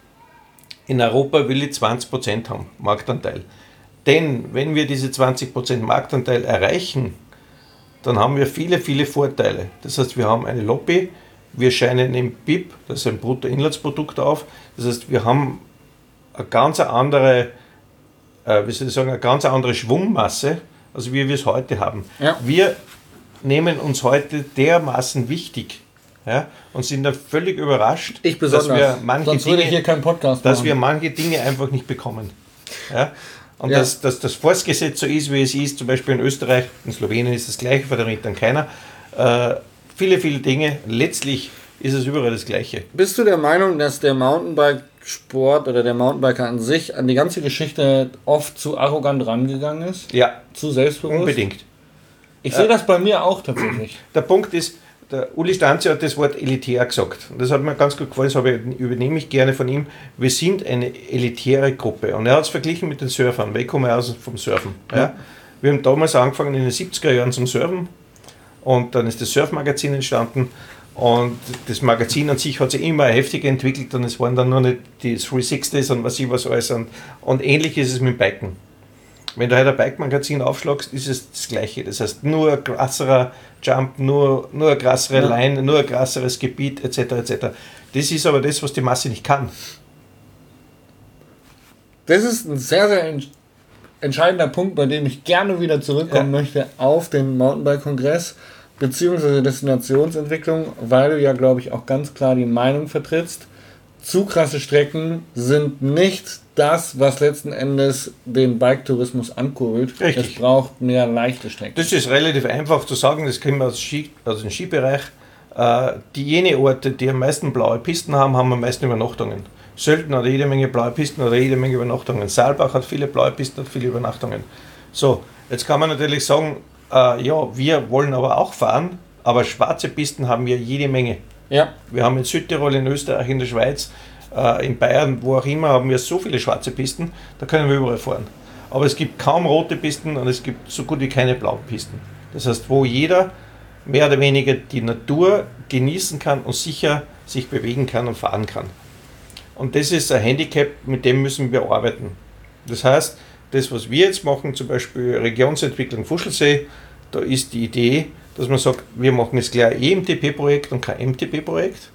In Europa will ich zwanzig Prozent haben, Marktanteil. Denn wenn wir diese zwanzig Prozent Marktanteil erreichen, dann haben wir viele, viele Vorteile. Das heißt, wir haben eine Lobby, wir scheinen im B I P, das ist ein Bruttoinlandsprodukt auf. Das heißt, wir haben eine ganz andere, äh, wie soll ich sagen, eine ganz andere Schwungmasse, als wie wir es heute haben. Ja. Wir nehmen uns heute dermaßen wichtig. Ja, und sind dann völlig überrascht, ich dass wir manche Sonst Dinge, würde ich hier keinen Podcast dass machen. wir manche Dinge einfach nicht bekommen. Ja, und ja. dass, dass das Forstgesetz so ist, wie es ist, zum Beispiel in Österreich, in Slowenien ist das gleiche, von damit dann keiner. Äh, viele, viele Dinge, letztlich ist es überall das Gleiche. Bist du der Meinung, dass der Mountainbike-Sport oder der Mountainbiker an sich an die ganze Geschichte oft zu arrogant rangegangen ist? Ja. Zu selbstbewusst? Unbedingt. Ich sehe äh, das bei mir auch tatsächlich. Der Punkt ist, der Uli Stanzi hat das Wort elitär gesagt. Und das hat mir ganz gut gefallen, das habe ich, übernehme ich gerne von ihm. Wir sind eine elitäre Gruppe. Und er hat es verglichen mit den Surfern, weil ich komme aus vom Surfen. Ja. Ja. Wir haben damals angefangen in den siebziger Jahren zum Surfen und dann ist das Surfmagazin entstanden Und das Magazin an sich hat sich immer heftig entwickelt und es waren dann nur nicht die dreihundertsechzig und was ich was alles. Und, und ähnlich ist es mit dem Biken. Wenn du heute ein Bike-Magazin aufschlagst, ist es das Gleiche. Das heißt, nur ein krasserer Jump, nur, nur eine krassere Ja. Line, nur ein krasseres Gebiet et cetera et cetera. Das ist aber das, was die Masse nicht kann. Das ist ein sehr, sehr ent- entscheidender Punkt, bei dem ich gerne wieder zurückkommen Ja. möchte auf den Mountainbike-Kongress beziehungsweise Destinationsentwicklung, weil du ja, glaube ich, auch ganz klar die Meinung vertrittst, zu krasse Strecken sind nicht das, was letzten Endes den Bike-Tourismus ankurbelt. Richtig. Es braucht mehr leichte Strecken. Das ist relativ einfach zu sagen, das kennen wir aus, Ski, aus dem Skibereich. Äh, die jene Orte, die am meisten blaue Pisten haben, haben am meisten Übernachtungen. Sölden hat jede Menge blaue Pisten oder jede Menge Übernachtungen. Saalbach hat viele blaue Pisten, hat viele Übernachtungen. So, jetzt kann man natürlich sagen, äh, ja, wir wollen aber auch fahren, aber schwarze Pisten haben wir jede Menge. Ja, Wir haben in Südtirol, in Österreich, in der Schweiz, äh, in Bayern, wo auch immer, haben wir so viele schwarze Pisten, da können wir überall fahren. Aber es gibt kaum rote Pisten und es gibt so gut wie keine blauen Pisten. Das heißt, wo jeder mehr oder weniger die Natur genießen kann und sicher sich bewegen kann und fahren kann. Und das ist ein Handicap, mit dem müssen wir arbeiten. Das heißt, das, was wir jetzt machen, zum Beispiel Regionsentwicklung Fuschelsee, da ist die Idee, dass man sagt, wir machen jetzt gleich ein E M T P-Projekt und kein M T P-Projekt.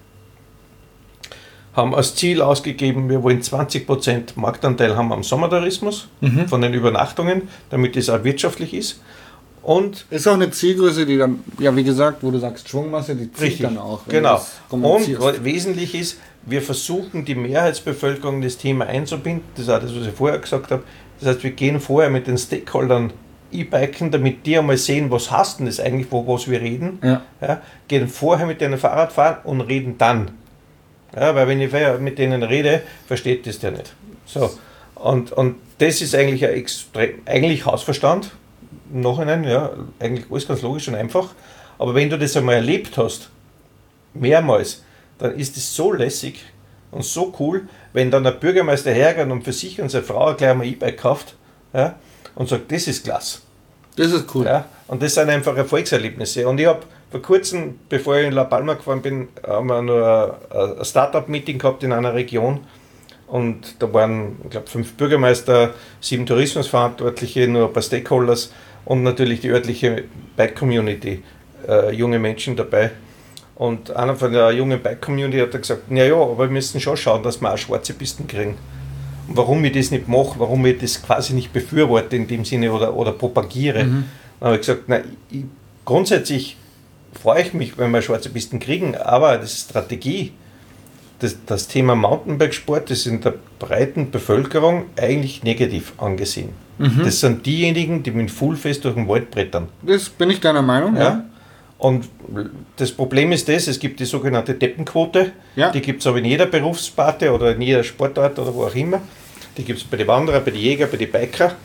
Haben als Ziel ausgegeben, wir wollen zwanzig Prozent Marktanteil haben am Sommertourismus Mhm. von den Übernachtungen, damit das auch wirtschaftlich ist. Und ist auch eine Zielgröße, die dann, ja wie gesagt, wo du sagst Schwungmasse, die zieht richtig, dann auch. wenn du genau. das kommunizierst. Und was wesentlich ist, wir versuchen die Mehrheitsbevölkerung das Thema einzubinden. Das ist auch das, was ich vorher gesagt habe. Das heißt, wir gehen vorher mit den Stakeholdern E-Biken, damit die einmal sehen, was heißt denn das eigentlich, wo was wir reden. Ja. Ja, gehen vorher mit denen Fahrrad fahren und reden dann. Ja, weil wenn ich vorher mit denen rede, versteht das der nicht. So. Und, und das ist eigentlich ein extrem, eigentlich Hausverstand. Im Nachhinein, ja, eigentlich alles ganz logisch und einfach. Aber wenn du das einmal erlebt hast, mehrmals, dann ist es so lässig und so cool, wenn dann der Bürgermeister hergeht und für sich und seine Frau gleich mal E-Bike kauft, ja, und sagt, das ist klasse. Das ist cool. Ja, und das sind einfach Erfolgserlebnisse. Und ich habe vor kurzem, bevor ich in La Palma gefahren bin, haben wir noch ein, ein Startup-Meeting gehabt in einer Region. Und da waren, ich glaube, fünf Bürgermeister, sieben Tourismusverantwortliche, nur ein paar Stakeholders und natürlich die örtliche Bike-Community, äh, junge Menschen dabei. Und einer von der jungen Bike-Community hat gesagt, naja, aber wir müssen schon schauen, dass wir auch schwarze Pisten kriegen. Und warum ich das nicht mache, warum ich das quasi nicht befürworte in dem Sinne oder, oder propagiere. Mhm. Dann habe ich gesagt, na, ich, grundsätzlich freue ich mich, wenn wir schwarze Pisten kriegen, aber das ist Strategie. Das, das Thema Mountainbikesport ist in der breiten Bevölkerung eigentlich negativ angesehen. Mhm. Das sind diejenigen, die mit Fullfest durch den Wald brettern. Das bin ich deiner Meinung, ja. Ja? Und das Problem ist das, es gibt die sogenannte Deppenquote, Ja. die gibt es aber in jeder Berufssparte oder in jeder Sportart oder wo auch immer. Die gibt es bei den Wanderer, bei den Jäger, bei den Biker.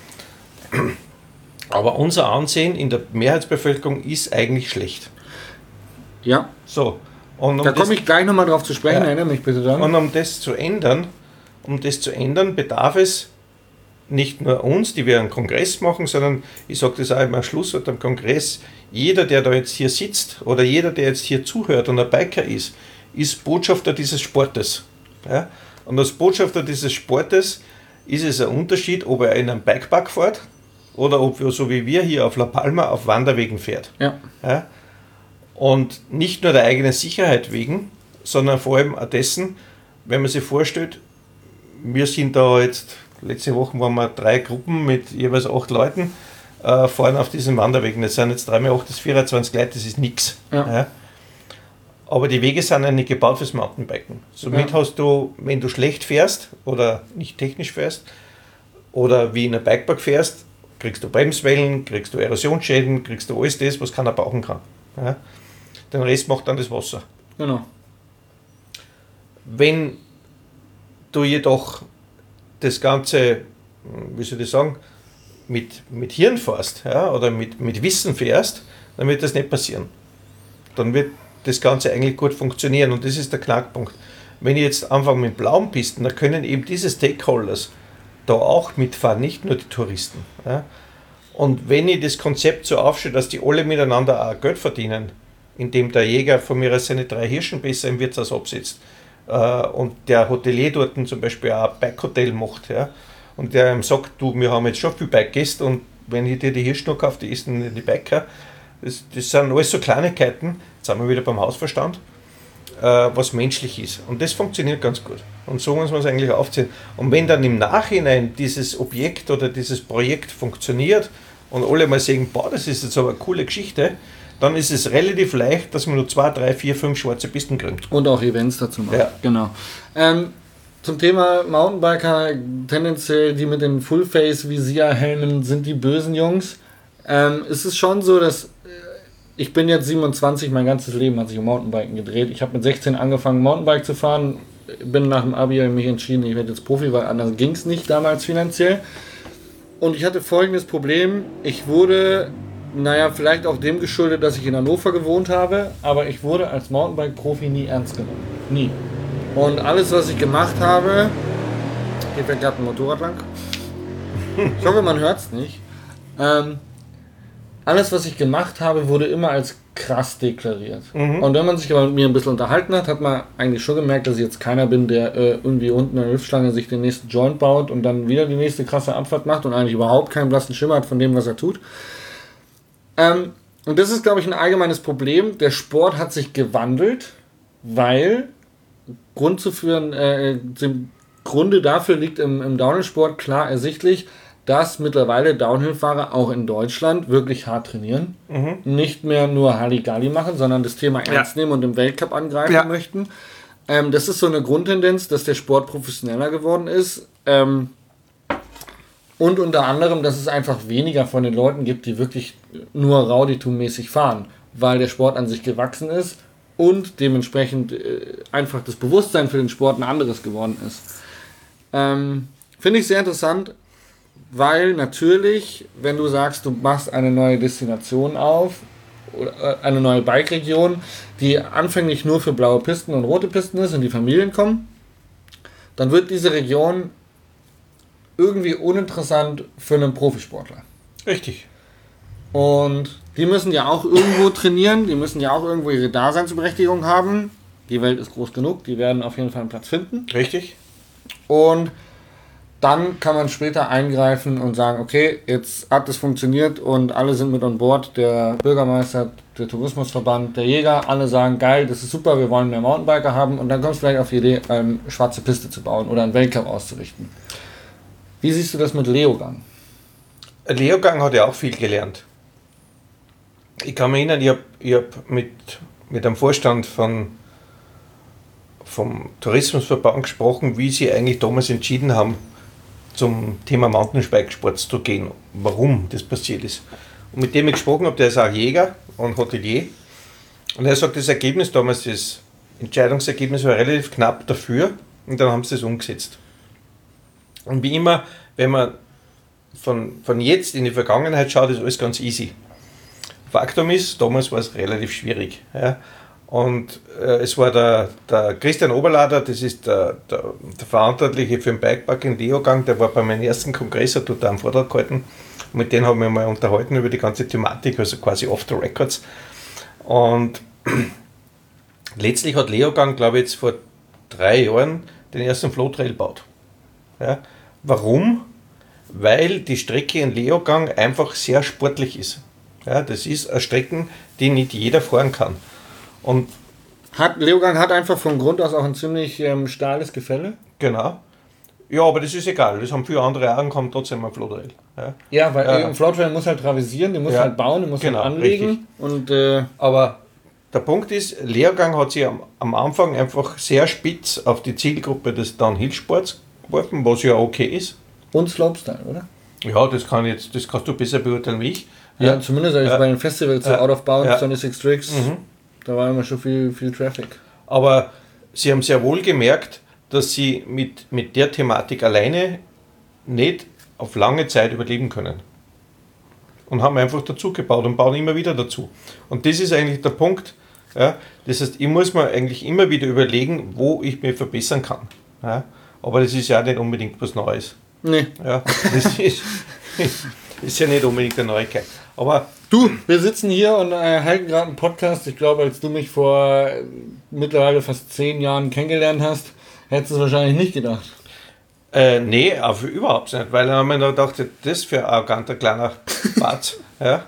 Aber unser Ansehen in der Mehrheitsbevölkerung ist eigentlich schlecht. Ja, So, und um da das- komme ich gleich nochmal drauf zu sprechen, Ja. erinnere mich bitte dann. Und um das zu ändern, um das zu ändern, bedarf es nicht nur uns, die wir einen Kongress machen, sondern ich sage das auch immer am Schlusswort am Kongress, jeder, der da jetzt hier sitzt oder jeder, der jetzt hier zuhört und ein Biker ist, ist Botschafter dieses Sportes. Ja? Und als Botschafter dieses Sportes ist es ein Unterschied, ob er in einem Bikepark fährt oder ob er so wie wir hier auf La Palma auf Wanderwegen fährt. Ja. Ja? Und nicht nur der eigenen Sicherheit wegen, sondern vor allem auch dessen, wenn man sich vorstellt, wir sind da jetzt, letzte Woche waren wir drei Gruppen mit jeweils acht Leuten, äh, fahren auf diesen Wanderwegen. Das sind jetzt drei mal acht, das ist vierundzwanzig Leute, das ist nichts. Ja. Ja? Aber die Wege sind ja nicht gebaut fürs Mountainbiken. Somit Ja. hast du, wenn du schlecht fährst oder nicht technisch fährst oder wie in einem Bikepark fährst, kriegst du Bremswellen, kriegst du Erosionsschäden, kriegst du alles das, was keiner brauchen kann. Ja? Den Rest macht dann das Wasser. Genau. Wenn du jedoch das Ganze, wie soll ich sagen, mit, mit Hirn fährst, ja, oder mit, mit Wissen fährst, dann wird das nicht passieren. Dann wird das Ganze eigentlich gut funktionieren und das ist der Knackpunkt. Wenn ich jetzt anfange mit blauen Pisten, dann können eben diese Stakeholders da auch mitfahren, nicht nur die Touristen. Ja. Und wenn ich das Konzept so aufstelle, dass die alle miteinander auch Geld verdienen, indem der Jäger von mir aus seine drei Hirschen besser im Wirtshaus absetzt äh, und der Hotelier dort zum Beispiel auch ein Bike-Hotel macht, ja, und der ihm sagt, du, wir haben jetzt schon viel Bike-Gäste und wenn ich dir die Hirschen noch kaufe, die essen nicht die Biker. Das, das sind alles so Kleinigkeiten, jetzt sind wir wieder beim Hausverstand, äh, was menschlich ist. Und das funktioniert ganz gut. Und so muss man es eigentlich aufziehen. Und wenn dann im Nachhinein dieses Objekt oder dieses Projekt funktioniert und alle mal sagen, boah, das ist jetzt aber eine coole Geschichte, dann ist es relativ leicht, dass man nur zwei, drei, vier, fünf schwarze Pisten kriegt. Und auch Events dazu machen. Ja. Genau. Ähm, zum Thema Mountainbiker, tendenziell die mit den Fullface-Visier-Helmen sind die bösen Jungs. Ähm, es ist schon so, dass äh, ich bin jetzt siebenundzwanzig, mein ganzes Leben hat sich um Mountainbiken gedreht. Ich habe mit sechzehn angefangen, Mountainbike zu fahren, bin nach dem Abi mich entschieden, ich werde jetzt Profi, weil anders ging es nicht damals finanziell. Und ich hatte folgendes Problem, ich wurde, naja, vielleicht auch dem geschuldet, dass ich in Hannover gewohnt habe, aber ich wurde als Mountainbike-Profi nie ernst genommen. Nie. Und alles, was ich gemacht habe, geht da gerade ein Motorrad lang. Ich hoffe, man hört es nicht. Ähm, alles, was ich gemacht habe, wurde immer als krass deklariert. Mhm. Und wenn man sich aber mit mir ein bisschen unterhalten hat, hat man eigentlich schon gemerkt, dass ich jetzt keiner bin, der äh, irgendwie unten in der Hüftschlange sich den nächsten Joint baut und dann wieder die nächste krasse Abfahrt macht und eigentlich überhaupt keinen blassen Schimmer hat von dem, was er tut. Ähm, und das ist, glaube ich, ein allgemeines Problem. Der Sport hat sich gewandelt, weil Grund zu führen, äh, dem Grunde dafür liegt im, im Downhill-Sport klar ersichtlich, dass mittlerweile Downhill-Fahrer auch in Deutschland wirklich hart trainieren. Mhm. Nicht mehr nur Halligalli machen, sondern das Thema ernst ja. nehmen und im Weltcup angreifen ja. möchten. Ähm, das ist so eine Grundtendenz, dass der Sport professioneller geworden ist. Ähm, und unter anderem, dass es einfach weniger von den Leuten gibt, die wirklich nur Rowdytum-mäßig fahren, weil der Sport an sich gewachsen ist und dementsprechend äh, einfach das Bewusstsein für den Sport ein anderes geworden ist. Ähm, Finde ich sehr interessant, weil natürlich, wenn du sagst, du machst eine neue Destination auf, oder äh, eine neue Bike-Region, die anfänglich nur für blaue Pisten und rote Pisten ist und die Familien kommen, dann wird diese Region irgendwie uninteressant für einen Profisportler. Richtig. Und die müssen ja auch irgendwo trainieren, die müssen ja auch irgendwo ihre Daseinsberechtigung haben. Die Welt ist groß genug, die werden auf jeden Fall einen Platz finden. Richtig. Und dann kann man später eingreifen und sagen, okay, jetzt hat es funktioniert und alle sind mit an Bord. Der Bürgermeister, der Tourismusverband, der Jäger, alle sagen, geil, das ist super, wir wollen mehr Mountainbiker haben. Und dann kommst du vielleicht auf die Idee, eine schwarze Piste zu bauen oder einen Weltcup auszurichten. Wie siehst du das mit Leogang? Leogang hat ja auch viel gelernt. Ich kann mich erinnern, ich habe ich hab mit, mit einem Vorstand von, vom Tourismusverband gesprochen, wie sie eigentlich damals entschieden haben, zum Thema Mountainbike-Sport zu gehen, warum das passiert ist. Und mit dem ich gesprochen habe, der ist auch Jäger und Hotelier. Und er sagt, das Ergebnis damals, das Entscheidungsergebnis war relativ knapp dafür und dann haben sie das umgesetzt. Und wie immer, wenn man von, von jetzt in die Vergangenheit schaut, ist alles ganz easy. Faktum ist, damals war es relativ schwierig. Ja. Und äh, es war der, der Christian Oberlader, das ist der, der, der Verantwortliche für den Bikepark in Leogang, der war bei meinem ersten Kongress, hat dort einen Vortrag gehalten. Mit dem haben wir mal unterhalten über die ganze Thematik, also quasi off the records. Und letztlich hat Leogang, glaube ich, jetzt vor drei Jahren den ersten Flow-Trail gebaut. Ja. Warum? Weil die Strecke in Leogang einfach sehr sportlich ist. Ja, das ist eine Strecke, die nicht jeder fahren kann. Und hat, Leogang hat einfach von Grund aus auch ein ziemlich ähm, steiles Gefälle. Genau. Ja, aber das ist egal. Das haben viele andere auch und haben trotzdem ein Floatrail. Ja, ja weil äh, ein Floatrail muss halt travisieren, den muss ja, halt bauen, den muss genau, halt anlegen. Und, äh, aber der Punkt ist, Leogang hat sich am, am Anfang einfach sehr spitz auf die Zielgruppe des Downhill-Sports geworfen, was ja okay ist. Und Slopestyle, oder? Ja, das, kann jetzt, das kannst du besser beurteilen wie ich. Ja, ja zumindest also ja, bei den Festivals, so ja, Out of Bounds, ja. twenty-six Tricks, mhm. da war immer schon viel, viel Traffic. Aber sie haben sehr wohl gemerkt, dass sie mit, mit der Thematik alleine nicht auf lange Zeit überleben können. Und haben einfach dazu gebaut und bauen immer wieder dazu. Und das ist eigentlich der Punkt. Ja? Das heißt, ich muss mir eigentlich immer wieder überlegen, wo ich mich verbessern kann. Ja? Aber das ist ja nicht unbedingt was Neues. Nee. Ja, das ist, ist ja nicht unbedingt eine Neuigkeit. Aber Du, wir sitzen hier und äh, halten gerade einen Podcast. Ich glaube, als du mich vor äh, mittlerweile fast zehn Jahren kennengelernt hast, hättest du es wahrscheinlich nicht gedacht. Äh, nee, auf, überhaupt nicht, weil ich habe mir noch gedacht, das für ein arroganter kleiner Batz. Ja?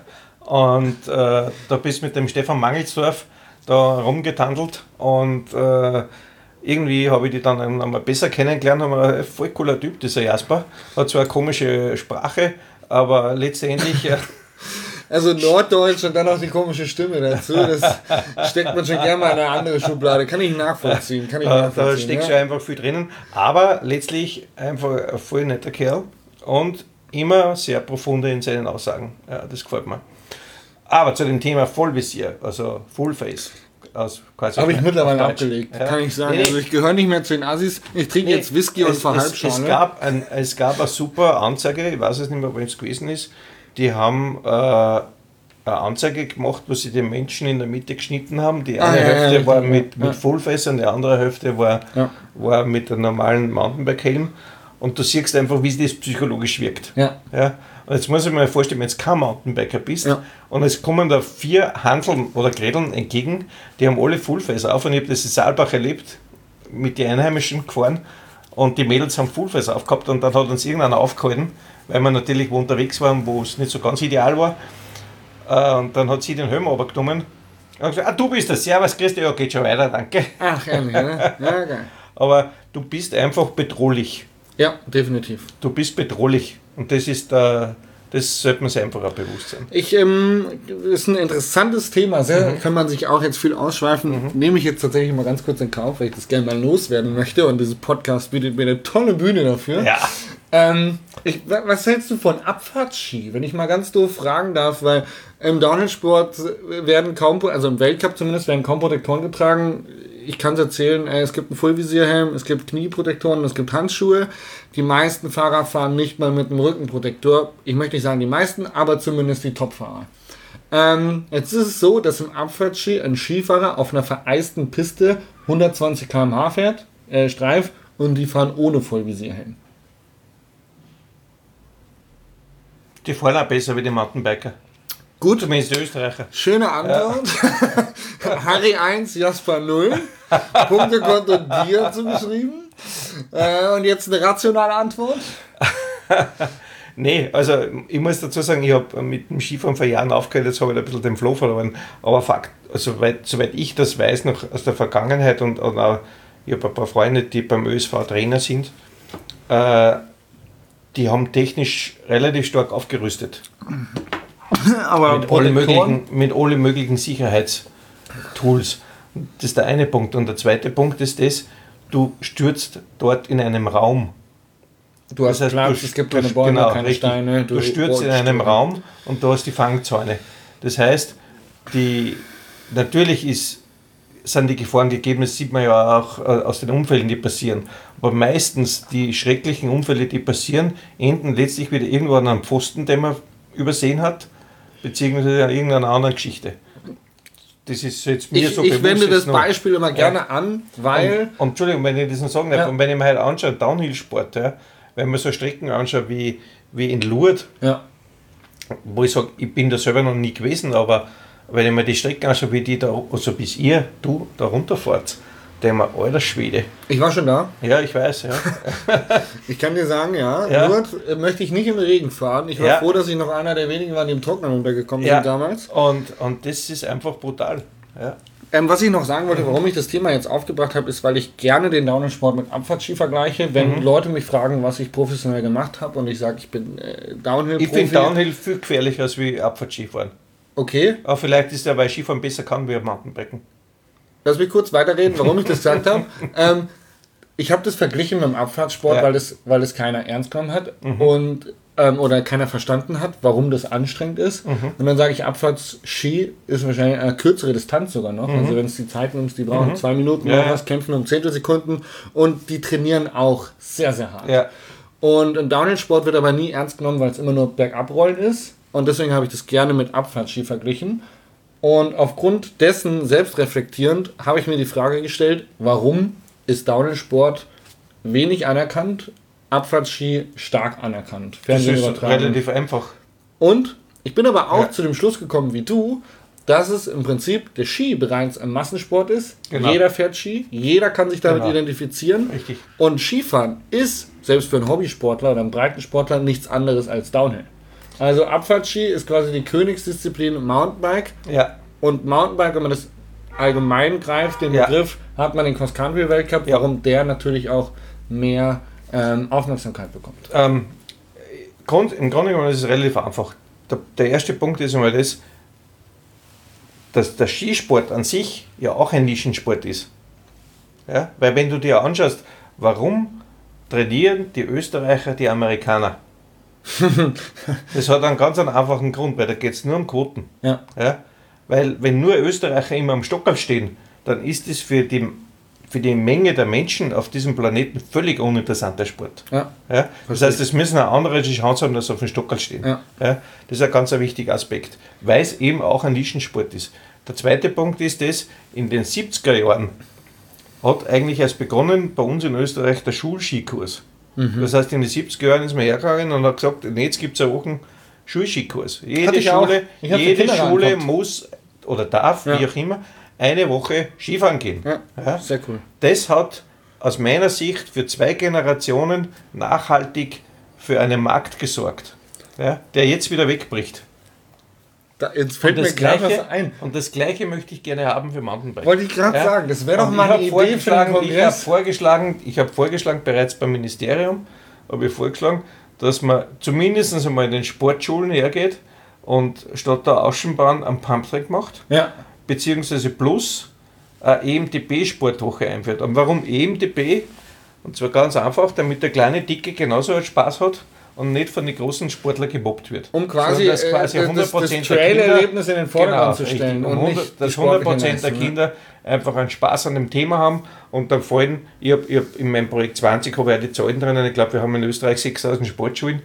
Und äh, da bist du mit dem Stefan Mangelsdorf da rumgetandelt und äh, irgendwie habe ich die dann einmal besser kennengelernt, haben ein voll cooler Typ, dieser Jasper, hat zwar eine komische Sprache, aber letztendlich... Äh, Also Norddeutsch und dann noch die komische Stimme dazu, das steckt man schon gerne mal in eine andere Schublade. Kann ich nachvollziehen. Kann ich da, nachvollziehen da steckt ja? schon einfach viel drinnen, aber letztlich einfach ein voll netter Kerl und immer sehr profunde in seinen Aussagen. Ja, das gefällt mir. Aber zu dem Thema Vollvisier, also Fullface. Habe ich mittlerweile abgelegt, ja. Kann ich sagen. Nee, also ich gehöre nicht mehr zu den Assis. Ich trinke nee, jetzt Whisky und Verhalbschale. Es, es, gab ein, es gab eine super Anzeige, ich weiß es nicht mehr, wann es gewesen ist. Die haben äh, eine Anzeige gemacht, wo sie den Menschen in der Mitte geschnitten haben. Die eine ah, Hälfte ja, ja, war ja, mit, ja. mit Fullface und die andere Hälfte war, ja. war mit einem normalen Mountainbike-Helm. Und du siehst einfach, wie das psychologisch wirkt. Ja. Ja? Und jetzt muss ich mir vorstellen, wenn du kein Mountainbiker bist ja. und es kommen da vier Handeln oder Grädeln entgegen, die haben alle Fullface auf und ich habe das in Saalbach erlebt, mit den Einheimischen gefahren und die Mädels haben Fullface aufgehabt und dann hat uns irgendeiner aufgehalten, weil wir natürlich wo unterwegs waren, wo es nicht so ganz ideal war. Äh, und dann hat sie den Helm runtergenommen und gesagt, ah, du bist das, servus, Christi, ja, geht schon weiter, danke. Ach, ehrlich, ne? Ja, geil. Aber du bist einfach bedrohlich. Ja, definitiv. Du bist bedrohlich und das ist äh, das sollte man sich einfach auch bewusst sein. Ich, ähm, ist ein interessantes Thema, sehr, mhm. kann man sich auch jetzt viel ausschweifen. Mhm. Nehme ich jetzt tatsächlich mal ganz kurz in Kauf, weil ich das gerne mal loswerden möchte und dieser Podcast bietet mir eine tolle Bühne dafür. Ja. Ähm, ich, was hältst du von Abfahrtski, wenn ich mal ganz doof fragen darf, weil im Downhill-Sport werden kaum, also im Weltcup zumindest, werden kaum Protektoren getragen. Ich kann es erzählen, es gibt einen Fullvisierhelm, es gibt Knieprotektoren, es gibt Handschuhe. Die meisten Fahrer fahren nicht mal mit einem Rückenprotektor. Ich möchte nicht sagen die meisten, aber zumindest die Topfahrer. Ähm, jetzt ist es so, dass im Abfahrtski ein Skifahrer auf einer vereisten Piste hundertzwanzig Kilometer pro Stunde fährt, äh, Streif, und die fahren ohne Vollvisierhelm. Die fahren auch besser wie die Mountainbiker. Gut. Zumindest die Österreicher. Schöne Antwort. Ja. Harry eins, Jasper null. Punktekonto dir zugeschrieben. Äh, und jetzt eine rationale Antwort? Nee, also ich muss dazu sagen, ich habe mit dem Skifahren vor Jahren aufgehört, jetzt habe ich ein bisschen den Flow verloren. Aber Fakt, also soweit, soweit ich das weiß, noch aus der Vergangenheit und, und auch, ich habe ein paar Freunde, die beim Ö S V Trainer sind, äh, die haben technisch relativ stark aufgerüstet. Aber mit allen möglichen, mit allen möglichen Sicherheitstools. Das ist der eine Punkt. Und der zweite Punkt ist das, du stürzt dort in einem Raum. Du hast das heißt, Platz, du, es gibt du, keine Bäume, genau, keine richtig. Steine. Du, du stürzt in einem Stürme. Raum und du hast die Fangzäune. Das heißt, die, natürlich ist, sind die Gefahren gegeben, das sieht man ja auch aus den Unfällen, die passieren. Aber meistens die schrecklichen Unfälle, die passieren, enden letztlich wieder irgendwo an einem Pfosten, den man übersehen hat, beziehungsweise an irgendeiner anderen Geschichte. Das ist jetzt mir ich, so Ich wende das noch, Beispiel immer gerne ja. an, weil... Und, und Entschuldigung, wenn ich das noch sagen darf, ja. und wenn ich mir halt anschaue, Downhill-Sport, ja, wenn man so Strecken anschaut wie, wie in Lourdes, ja. wo ich sage, ich bin da selber noch nie gewesen, aber wenn ich mir die Strecken anschaue, wie die da, also bis ihr, du, da runterfahrt, denke ich mir, alter Schwede. Ich war schon da. Ja, ich weiß, ja. Ich kann dir sagen, ja, ja. Lourdes möchte ich nicht im Regen fahren. Ich war ja. froh, dass ich noch einer der wenigen war, die im Trocknen runtergekommen ja. sind damals. Und, und das ist einfach brutal. Ja. Ähm, was ich noch sagen wollte, warum ich das Thema jetzt aufgebracht habe, ist, weil ich gerne den Downhill-Sport mit Abfahrtski vergleiche. Wenn mhm. Leute mich fragen, was ich professionell gemacht habe und ich sage, ich bin äh, Downhill-Profi. Ich finde Downhill viel gefährlicher als wie Abfahrtskifahren. Okay. Aber vielleicht ist ja, weil Skifahren besser kann wie Mountainbiken. Lass mich kurz weiterreden, warum ich das gesagt habe. Ähm, ich habe das verglichen mit dem Abfahrtssport, ja. weil das weil das keiner ernst genommen hat mhm. und ähm, oder keiner verstanden hat, warum das anstrengend ist. Mhm. Und dann sage ich, Abfahrtsski ist wahrscheinlich eine kürzere Distanz sogar noch. Mhm. Also wenn es die Zeit nimmst, die brauchen mhm. zwei Minuten ja. noch was, kämpfen um Zehntelsekunden und die trainieren auch sehr, sehr hart. Ja. Und im Downhill-Sport wird aber nie ernst genommen, weil es immer nur Bergabrollen ist. Und deswegen habe ich das gerne mit Abfahrtski verglichen. Und aufgrund dessen, selbstreflektierend, habe ich mir die Frage gestellt, warum ist Downhill-Sport wenig anerkannt, Abfahrtski stark anerkannt? Das ist relativ einfach. Und Ich bin aber auch Ja. zu dem Schluss gekommen wie du, dass es im Prinzip der Ski bereits ein Massensport ist. Genau. Jeder fährt Ski, jeder kann sich damit Genau. identifizieren. Richtig. Und Skifahren ist, selbst für einen Hobbysportler oder einen Breitensportler, nichts anderes als Downhill. Also Abfahrtski ist quasi die Königsdisziplin im Mountainbike. Ja, Und Mountainbike, wenn man das allgemein greift, den Ja. Begriff, hat man den Cross-Country-Weltcup, Ja. warum der natürlich auch mehr ähm, Aufmerksamkeit bekommt. ähm, Grund, im Grunde genommen ist es relativ einfach. Der, der erste Punkt ist einmal das, dass der Skisport an sich ja auch ein Nischensport ist. Ja? Weil wenn du dir anschaust, warum trainieren die Österreicher die Amerikaner? Das hat einen ganz einfachen Grund, weil da geht es nur um Quoten. Ja. Ja? Weil wenn nur Österreicher immer am Stockerl stehen, dann ist es für die, für die Menge der Menschen auf diesem Planeten völlig uninteressanter Sport. Ja. Ja? Das heißt, es müssen auch andere die Chance haben, dass sie auf dem Stockerl stehen. Ja. Ja? Das ist ein ganz ein wichtiger Aspekt, weil es eben auch ein Nischensport ist. Der zweite Punkt ist das, in den siebziger Jahren hat eigentlich erst begonnen bei uns in Österreich der Schulskikurs. Das heißt, in den siebziger Jahren ist man hergegangen und hat gesagt, jetzt gibt es eine Woche Schulskikurs. Jede Hatte ich auch. Schule, Ich hab die jede Kinder Schule angehabt. muss oder darf, Ja. wie auch immer, eine Woche Skifahren gehen. Ja. Ja? Sehr cool. Das hat aus meiner Sicht für zwei Generationen nachhaltig für einen Markt gesorgt, ja, der jetzt wieder wegbricht. Da, jetzt fällt Und mir das, gleich was Gleiche, ein. und das Gleiche möchte ich gerne haben für Mountainbike. Wollte ich gerade Ja. sagen, das wäre doch Und mal ich eine hab Idee für den vorgeschlagen, Ich habe Kongress. vorgeschlagen, ich habe vorgeschlagen, bereits beim Ministerium, habe ich vorgeschlagen, dass man zumindest einmal in den Sportschulen hergeht und statt der Außenbahn einen Pumptrack macht, Ja. beziehungsweise plus eine E M T B-Sportwoche einführt. Und warum E M T B? Und zwar ganz einfach, damit der kleine Dicke genauso einen Spaß hat und nicht von den großen Sportlern gemobbt wird. Um quasi, Sondern dass äh, quasi das- hundert das Prozent der Trailerlebnis Kinder- in den Vordergrund zu richtig. stellen Um und hundert nicht die dass hundert Prozent sportliche der Leistung, Kinder einfach einen Spaß an dem Thema haben und dann fallen, ich habe ich hab in meinem Projekt zwanzig habe ich auch die Zahlen drin, ich glaube, wir haben in Österreich sechstausend Sportschulen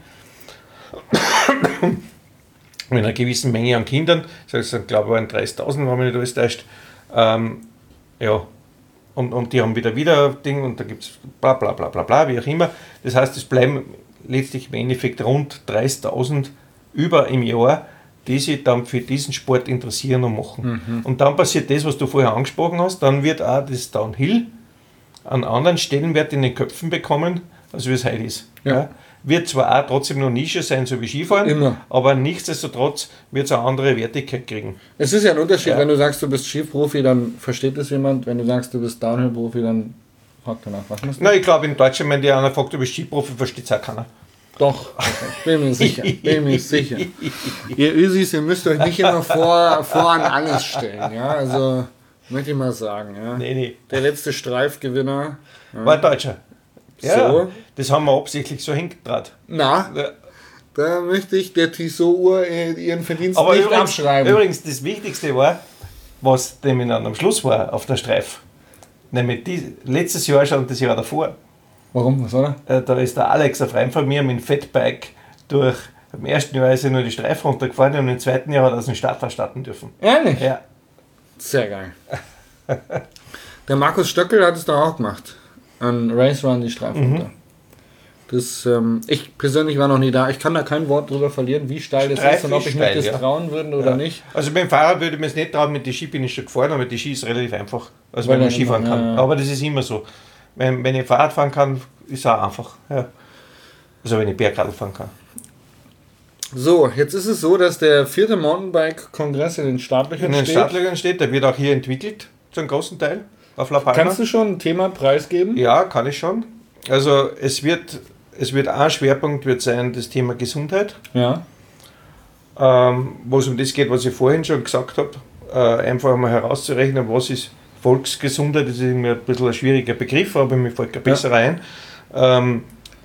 mit einer gewissen Menge an Kindern, das heißt, ich glaube, es waren dreißigtausend, wenn mich nicht alles täuscht. Ähm, ja, und, und die haben wieder wieder Ding und da gibt es bla bla bla bla bla, wie auch immer. Das heißt, es bleiben letztlich im Endeffekt rund dreißigtausend über im Jahr, die sich dann für diesen Sport interessieren und machen. Mhm. Und dann passiert das, was du vorher angesprochen hast, dann wird auch das Downhill einen anderen Stellenwert in den Köpfen bekommen, als wie es heute ist. Ja. Ja. Wird zwar auch trotzdem noch Nische sein, so wie Skifahren, Immer. aber nichtsdestotrotz wird es eine andere Wertigkeit kriegen. Es ist ja ein Unterschied, Ja. wenn du sagst, du bist Skiprofi, dann versteht das jemand. Wenn du sagst, du bist Downhill-Profi, dann fragt danach, was machst du? Na, ich glaube, in Deutschland, wenn dir einer fragt, du bist Skiprofi, versteht es auch keiner. Doch, bin mir sicher, bin mir sicher. Ihr Ösis, ihr müsst euch nicht immer vor, vor an alles stellen, ja, also möchte ich mal sagen, ja. Nee, nee. Der letzte Streifgewinner, War ein Deutscher. Ja, So. das haben wir absichtlich so hingetraut. na, Ja. da möchte ich der Tissot-Uhr ihren Verdienst Aber nicht übrigens, abschreiben. übrigens, das Wichtigste war, was dem dann am Schluss war auf der Streif. Nämlich die, letztes Jahr schon und das Jahr davor. Warum, was war Äh, Da ist der Alex, ein Freund von mir, mit dem Fatbike durch. Im ersten Jahr ist er nur die Streif runtergefahren und im zweiten Jahr hat er aus dem Start verstarten dürfen. er? Ehrlich? Ja. Sehr geil. Der Markus Stöckel hat es doch auch gemacht. An Race Run die Streifen runter. Das, ähm, ich persönlich war noch nie da. Ich kann da kein Wort drüber verlieren, wie steil das Streif ist und ob ist ich steil, mich das ja. trauen würde oder Ja. nicht. Also beim Fahrrad würde ich mir es nicht trauen, mit den Ski bin ich schon gefahren, aber die Ski ist relativ einfach, also Weil wenn man dann Skifahren immer, kann. ja, ja. Aber das ist immer so. Wenn, wenn ich Fahrrad fahren kann, ist es auch einfach. Ja. Also wenn ich Bergradl fahren kann. So, jetzt ist es so, dass der vierte Mountainbike-Kongress in den Startlöchern In den steht. Startlöchern steht, der wird auch hier entwickelt, zum großen Teil, auf La Palma. Kannst du schon ein Thema preisgeben? Ja, kann ich schon. Also es wird, es wird ein Schwerpunkt wird sein, das Thema Gesundheit. Ja. Ähm, wo es um das geht, was ich vorhin schon gesagt habe, äh, einfach mal herauszurechnen, was ist Volksgesundheit, das ist irgendwie ein bisschen ein schwieriger Begriff, aber mir fällt kein besser ein. Ähm,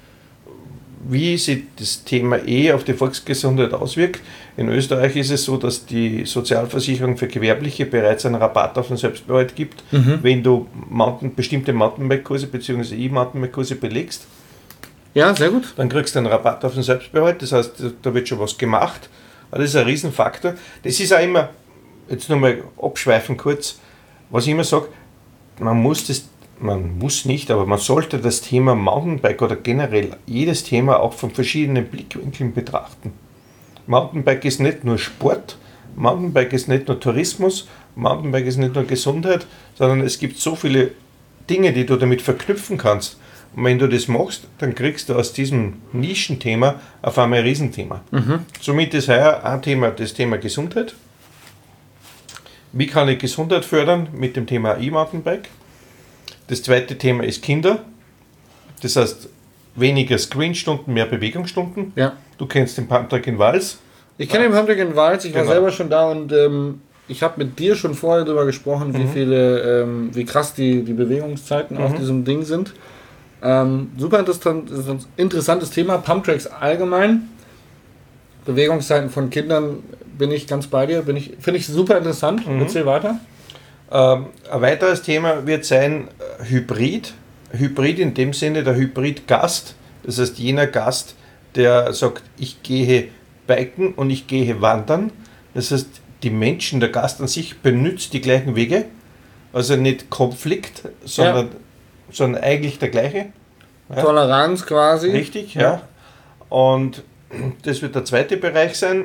wie sich das Thema E auf die Volksgesundheit auswirkt. In Österreich ist es so, dass die Sozialversicherung für Gewerbliche bereits einen Rabatt auf den Selbstbehalt gibt, Mhm. wenn du Mountain, bestimmte Mountainbike-Kurse bzw. E-Mountainbike-Kurse belegst. Ja, sehr gut. Dann kriegst du einen Rabatt auf den Selbstbehalt, das heißt, da wird schon was gemacht. Aber das ist ein Riesenfaktor. Das ist auch immer, jetzt nochmal abschweifen kurz, was ich immer sage, man muss das, man muss nicht, aber man sollte das Thema Mountainbike oder generell jedes Thema auch von verschiedenen Blickwinkeln betrachten. Mountainbike ist nicht nur Sport, Mountainbike ist nicht nur Tourismus, Mountainbike ist nicht nur Gesundheit, sondern es gibt so viele Dinge, die du damit verknüpfen kannst. Und wenn du das machst, dann kriegst du aus diesem Nischenthema auf einmal ein Riesenthema. Mhm. Somit ist heuer ein Thema das Thema Gesundheit. Wie kann ich Gesundheit fördern mit dem Thema E-Mountainbike? Das zweite Thema ist Kinder. Das heißt, weniger Screenstunden, mehr Bewegungsstunden. Ja. Du kennst den Pumptrack in Wals. Ich kenne den Pumptrack in Wals, ich war Genau. selber schon da und ähm, ich habe mit dir schon vorher darüber gesprochen, wie Mhm. viele, ähm, wie krass die, die Bewegungszeiten Mhm. auf diesem Ding sind. Ähm, super interessant, interessantes Thema, Pumptracks allgemein. Bewegungszeiten von Kindern bin ich ganz bei dir, bin ich, finde ich super interessant. Mhm. Erzähl weiter. Ähm, ein weiteres Thema wird sein äh, Hybrid. Hybrid in dem Sinne der Hybrid-Gast. Das heißt, jener Gast, der sagt, ich gehe biken und ich gehe wandern. Das heißt, die Menschen, der Gast an sich benutzt die gleichen Wege. Also nicht Konflikt, sondern, ja. sondern eigentlich der gleiche. Ja. Toleranz quasi. Richtig, ja. ja. Und das wird der zweite Bereich sein.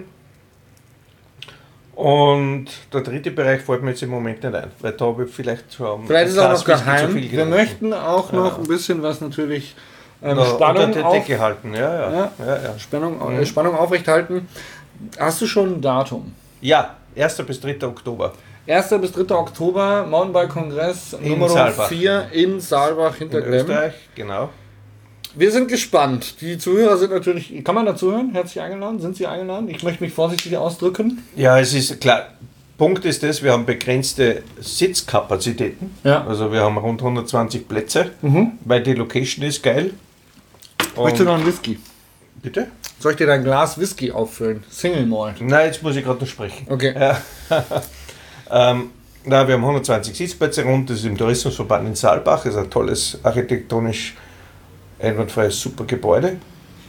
Und der dritte Bereich fällt mir jetzt im Moment nicht ein, weil da habe ich vielleicht schon. Vielleicht ist auch noch geheim. Wir möchten auch noch ja. ein bisschen was natürlich ähm, Spannung unter der Decke halten. Ja, ja. Ja. Ja, ja. Spannung, mhm. Spannung aufrechthalten. Hast du schon ein Datum? Ja, erster bis dritter Oktober. erster bis dritter Oktober, Mountainbike-Kongress Nummer vier in Saalbach hinter in Österreich, genau. Wir sind gespannt. Die Zuhörer sind natürlich, kann man dazu hören? Herzlich eingeladen? Sind Sie eingeladen? Ich möchte mich vorsichtig ausdrücken. Ja, es ist klar. Punkt ist das, wir haben begrenzte Sitzkapazitäten. Ja. Also wir haben rund hundertzwanzig Plätze, mhm. weil die Location ist geil. Möchtest du noch einen Whisky? Bitte? Soll ich dir dein Glas Whisky auffüllen? Single Malt. Nein, jetzt muss ich gerade noch sprechen. Okay. Ja. ähm, na, wir haben hundertzwanzig Sitzplätze rund, das ist im Tourismusverband in Saalbach, das ist ein tolles, architektonisch einwandfreies, super Gebäude.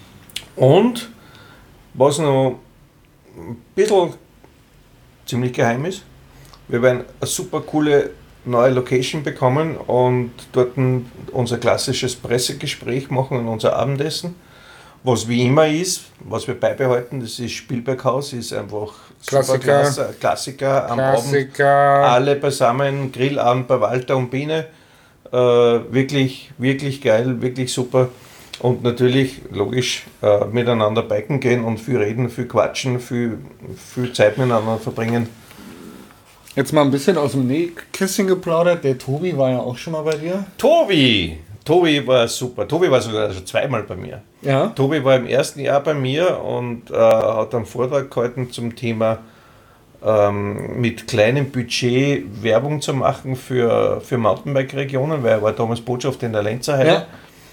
Und was noch ein bisschen ziemlich geheim ist, wir werden eine super coole neue Location bekommen und dort unser klassisches Pressegespräch machen und unser Abendessen. Was wie immer ist, was wir beibehalten, das ist Spielberghaus, ist einfach Klassiker, Klasse, Klassiker am Klassiker. Abend, alle beisammen, Grillabend bei Walter und Biene, äh, wirklich, wirklich geil, wirklich super und natürlich, logisch, äh, miteinander biken gehen und viel reden, viel quatschen, viel, viel Zeit miteinander verbringen. Jetzt mal ein bisschen aus dem Nähkästchen geplaudert, der Tobi war ja auch schon mal bei dir. Tobi! Tobi war super. Tobi war sogar schon zweimal bei mir. Ja. Tobi war im ersten Jahr bei mir und äh, hat einen Vortrag gehalten zum Thema ähm, mit kleinem Budget Werbung zu machen für, für Mountainbike-Regionen, weil er war damals Botschafter in der Lenzerheide. Ja.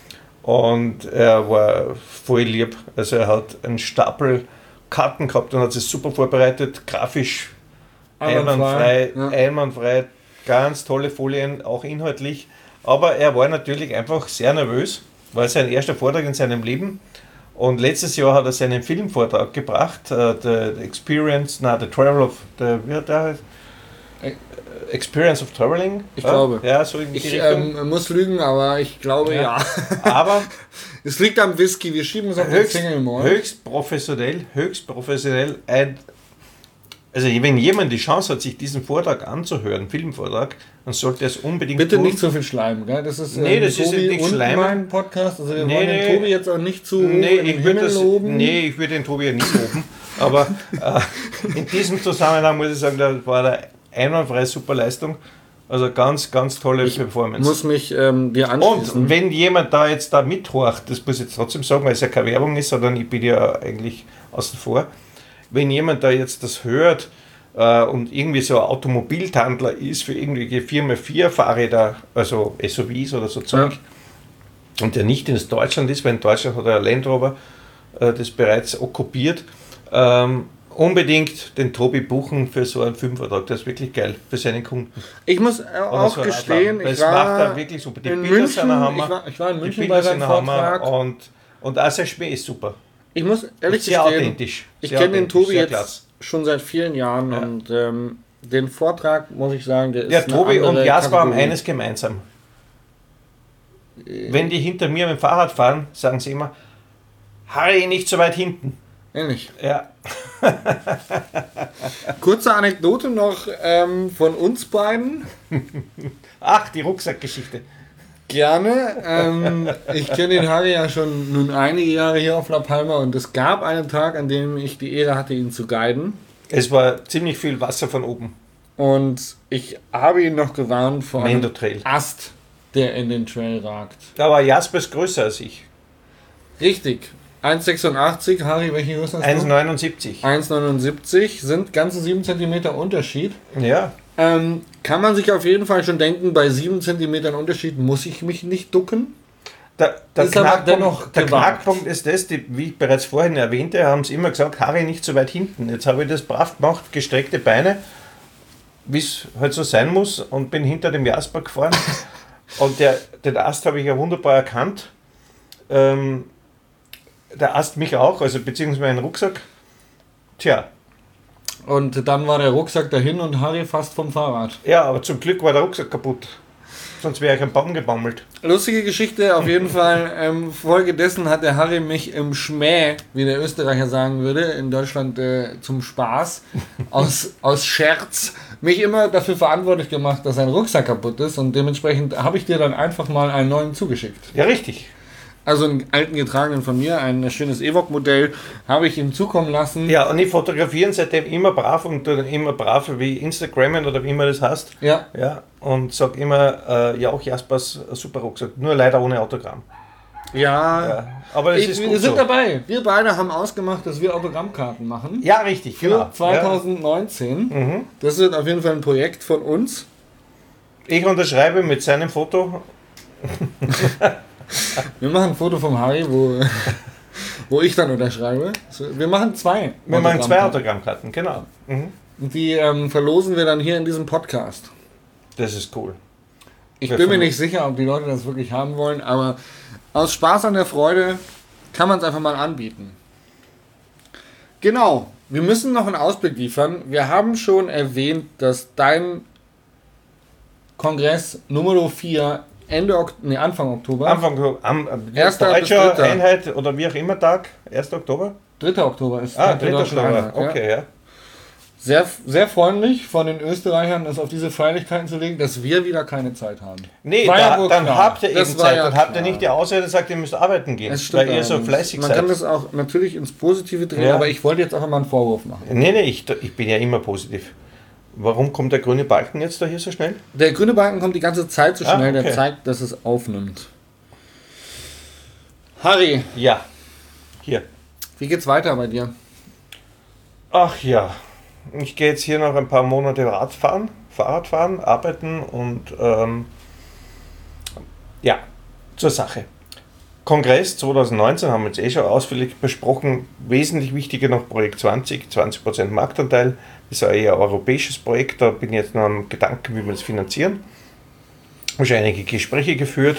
Und er war voll lieb. Also er hat einen Stapel Karten gehabt und hat sich super vorbereitet, grafisch einwandfrei, ja. einwandfrei, ganz tolle Folien, auch inhaltlich. Aber er war natürlich einfach sehr nervös, war sein erster Vortrag in seinem Leben. Und letztes Jahr hat er seinen Filmvortrag gebracht, uh, the, the Experience, na, the Travel of, the, wie hat der heißt? Experience of Traveling? Ich ja? glaube. Ja, so in die ich Richtung. Ähm, muss lügen, aber ich glaube ja. ja. Aber es liegt am Whisky, wir schieben es auf den Single Malt. Höchst professionell, höchst professionell. Ein, also wenn jemand die Chance hat, sich diesen Vortrag anzuhören, Filmvortrag, dann sollte er es unbedingt Bitte tun. nicht so viel Schleim, gell? Das ist nee, ähm, das Tobi ist nicht und Schleim. mein Podcast, also wir nee, wollen nee, den Tobi jetzt auch nicht zu nee, in ich den würde Himmel das, loben. Nee, ich würde den Tobi ja nicht loben, aber äh, in diesem Zusammenhang muss ich sagen, da war eine einwandfreie super Leistung. Also ganz, ganz tolle ich Performance. Ich muss mich ähm, dir anschließen. Und wenn jemand da jetzt da mithorcht, das muss ich jetzt trotzdem sagen, weil es ja keine Werbung ist, sondern ich bin ja eigentlich außen vor. Wenn jemand da jetzt das hört äh, und irgendwie so ein Automobiltandler ist für irgendwelche vier mal vier Fahrräder, also S U Vs oder so Zeug, ja. und der nicht in Deutschland ist, weil in Deutschland hat er ein Land Rover äh, das bereits okkupiert, ähm, unbedingt den Tobi buchen für so einen Filmvertrag. Das ist wirklich geil für seine Kunden. Ich muss auch so gestehen, ich war, macht er wirklich super. Die in Bilder München, sind Hammer. Ich war, ich war in München die bei seinem Vortrag. Und, und auch sein Schmäh ist super. Ich muss ehrlich sehr gestehen, authentisch. ich kenne den Tobi jetzt klasse. schon seit vielen Jahren ja. und ähm, den Vortrag, muss ich sagen, der ist ja, Tobi und Jasper haben Kategorie. eines gemeinsam. Wenn die hinter mir mit dem Fahrrad fahren, sagen sie immer, Harry, nicht so weit hinten. Ähnlich. Ja. Kurze Anekdote noch ähm, von uns beiden. Ach, die Rucksackgeschichte. Gerne. Ähm, ich kenne den Harry ja schon nun einige Jahre hier auf La Palma und es gab einen Tag, an dem ich die Ehre hatte, ihn zu guiden. Es war ziemlich viel Wasser von oben. Und ich habe ihn noch gewarnt vor einem Mendo Trail. Ast, der in den Trail ragt. Da war Jasper ist größer als ich. Richtig. eins Komma sechsundachtzig. Harry, welche Größe hast du? eins Komma neunundsiebzig. eins Komma neunundsiebzig sind ganze sieben Zentimeter Unterschied. Ja. Ähm, kann man sich auf jeden Fall schon denken, bei sieben Zentimetern Unterschied muss ich mich nicht ducken. Der, der, Ist aber dennoch Knackpunkt, der gewagt. Knackpunkt ist das, die, wie ich bereits vorhin erwähnte, haben sie immer gesagt, Harry nicht so weit hinten. Jetzt habe ich das brav gemacht, gestreckte Beine, wie es halt so sein muss, und bin hinter dem Jasper gefahren. Und der, den Ast habe ich ja wunderbar erkannt. Ähm, der Ast mich auch, also beziehungsweise meinen Rucksack. Tja, Und dann war der Rucksack dahin und Harry fast vom Fahrrad. ja, aber zum Glück war der Rucksack kaputt. Sonst wäre ich am Baum gebaumelt. Lustige Geschichte, auf jeden Fall. Ähm, folgedessen hat der Harry mich im Schmäh, wie der Österreicher sagen würde, in Deutschland äh, zum Spaß, aus, aus Scherz, mich immer dafür verantwortlich gemacht, dass sein Rucksack kaputt ist. Und dementsprechend habe ich dir dann einfach mal einen neuen zugeschickt. Ja, richtig. Also einen alten getragenen von mir, ein schönes Evoque-Modell, habe ich ihm zukommen lassen. Ja, und ich fotografiere seitdem immer brav und tu dann immer brav wie Instagrammen oder wie immer das heißt. Ja. Ja, und sag immer, äh, ja, auch Jaspers super Rucksack, nur leider ohne Autogramm. Ja, Ja, aber das ich, ist wir gut sind so. dabei. Wir beide haben ausgemacht, dass wir Autogrammkarten machen. Ja, richtig, Für genau. zwanzig neunzehn. Ja. Mhm. Das wird auf jeden Fall ein Projekt von uns. Ich unterschreibe mit seinem Foto. Wir machen ein Foto vom Harry, wo, wo ich dann unterschreibe. So, wir machen zwei. Wir machen zwei Autogrammkarten. Autogrammkarten, genau. Mhm. Und die ähm, verlosen wir dann hier in diesem Podcast. Das ist cool. Ich Wer bin mir von- nicht sicher, ob die Leute das wirklich haben wollen, aber aus Spaß an der Freude kann man es einfach mal anbieten. Genau, wir müssen noch einen Ausblick liefern. Wir haben schon erwähnt, dass dein Kongress Nummer vier Ende Ok- nee, Anfang Oktober, Anfang am Erster bis Deutscher dritter. Einheit oder wie auch immer Tag, erster Oktober? dritter Oktober ist Ah, Tag der dritter Deutschen Oktober, Einheit, ja. okay, ja. Sehr, sehr freundlich von den Österreichern, es auf diese Feierlichkeiten zu legen, dass wir wieder keine Zeit haben. Nee, War ja da, wohl dann klar. habt ihr Das eben war Zeit, ja dann habt ihr klar. nicht die Ausrede, sagt, ihr müsst arbeiten gehen, Es stimmt weil ihr so allerdings. fleißig Man seid. kann das auch natürlich ins Positive drehen, Ja. aber ich wollte jetzt auch mal einen Vorwurf machen. Nee, nee, ich, ich bin ja immer positiv. Warum kommt der grüne Balken jetzt da hier so schnell? Der grüne Balken kommt die ganze Zeit so Ah, schnell, der okay. zeigt, dass es aufnimmt. Harry, Ja, hier. wie geht's weiter bei dir? Ach ja, ich gehe jetzt hier noch ein paar Monate Radfahren, Fahrradfahren, arbeiten und ähm, ja, zur Sache. Kongress zwanzig neunzehn haben wir jetzt eh schon ausführlich besprochen. Wesentlich wichtiger noch Projekt zwanzig, zwanzig Prozent Marktanteil. Das ist ein eher europäisches Projekt, da bin ich jetzt noch am Gedanken, wie wir das finanzieren. Habe schon einige Gespräche geführt.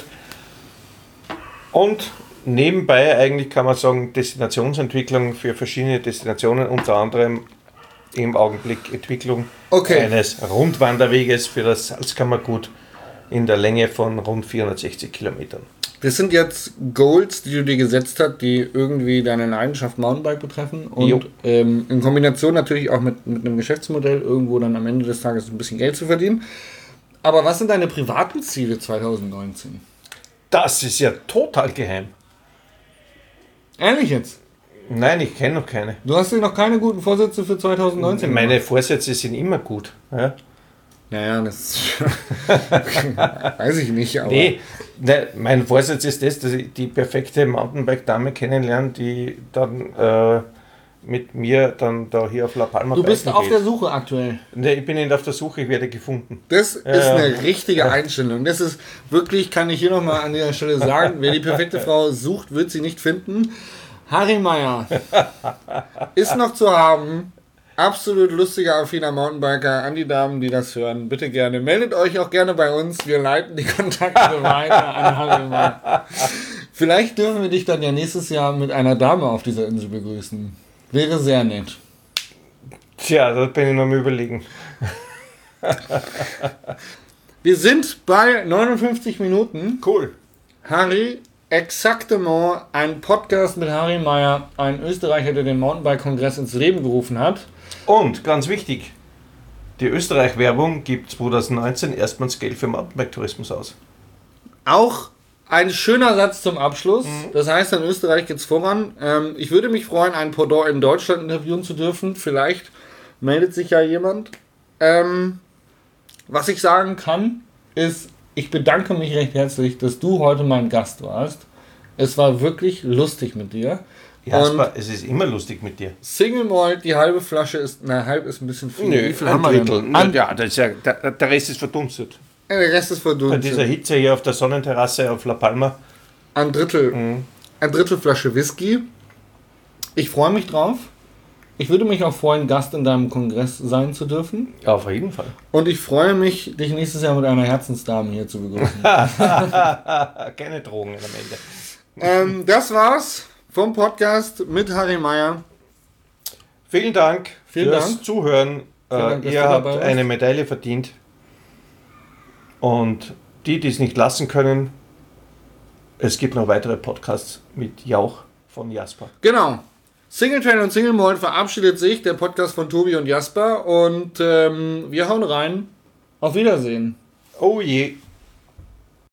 Und nebenbei eigentlich kann man sagen, Destinationsentwicklung für verschiedene Destinationen, unter anderem im Augenblick Entwicklung Okay. eines Rundwanderweges für das Salzkammergut in der Länge von rund vierhundertsechzig Kilometern. Das sind jetzt Goals, die du dir gesetzt hast, die irgendwie deine Leidenschaft Mountainbike betreffen Jo. und ähm, in Kombination natürlich auch mit, mit einem Geschäftsmodell irgendwo dann am Ende des Tages ein bisschen Geld zu verdienen. Aber was sind deine privaten Ziele zwanzig neunzehn? Das ist ja total geheim. Ehrlich jetzt? Nein, ich kenne noch keine. Du hast dir noch keine guten Vorsätze für zwanzig neunzehn Meine gemacht? Vorsätze sind immer gut. Ja? Naja, das weiß ich nicht, aber Nee, ne, mein Vorsatz ist das, dass ich die perfekte Mountainbike-Dame kennenlerne, die dann äh, mit mir dann da hier auf La Palma du bist biken auf geht. der Suche aktuell. Ne, ich bin nicht auf der Suche, ich werde gefunden. Das ist Ja. eine richtige Einstellung. Das ist wirklich, kann ich hier nochmal an dieser Stelle sagen, wer die perfekte Frau sucht, wird sie nicht finden. Harry Meyer ist noch zu haben. Absolut lustiger, affiner Mountainbiker. An die Damen, die das hören, bitte gerne. Meldet euch auch gerne bei uns. Wir leiten die Kontakte weiter an Harry Meyer. Vielleicht dürfen wir dich dann ja nächstes Jahr mit einer Dame auf dieser Insel begrüßen. Wäre sehr nett. Tja, da bin ich noch am Überlegen. Wir sind bei neunundfünfzig Minuten. Cool. Harry, Exactement, ein Podcast mit Harry Meyer, ein Österreicher, der den Mountainbike-Kongress ins Leben gerufen hat. Und, ganz wichtig, die Österreich-Werbung gibt zwanzig neunzehn erstmals Geld für Mountainbike-Tourismus aus. Auch ein schöner Satz zum Abschluss. Mhm. Das heißt, in Österreich geht's voran. Ähm, ich würde mich freuen, ein Pendant in Deutschland interviewen zu dürfen. Vielleicht meldet sich ja jemand. Ähm, was ich sagen kann, ist, ich bedanke mich recht herzlich, dass du heute mein Gast warst. Es war wirklich lustig mit dir. Ja, es, war, es ist immer lustig mit dir. Single Malt, die halbe Flasche ist, na, halb ist ein bisschen viel. Nö, Wie viel ein haben wir Drittel. denn? An, ja, das ist ja, der, der Rest ist verdunstet. Ja, der Rest ist verdunstet. Bei dieser Hitze hier auf der Sonnenterrasse auf La Palma. Ein Drittel, Mhm. ein Drittel Flasche Whisky. Ich freue mich drauf. Ich würde mich auch freuen, Gast in deinem Kongress sein zu dürfen. Ja, auf jeden Fall. Und ich freue mich, dich nächstes Jahr mit einer Herzensdame hier zu begrüßen. Keine Drogen am Ende. ähm, das war's vom Podcast mit Harry Meyer. Vielen Dank Vielen fürs Dank. Zuhören. Vielen Äh, Dank, dass ihr du habt dabei warst. eine Medaille verdient. Und die, die es nicht lassen können, es gibt noch weitere Podcasts mit Jauch von Jasper. Genau. Single Trail und Single Malt verabschiedet sich, der Podcast von Tobi und Jasper. Und ähm, wir hauen rein. Auf Wiedersehen. Oh je.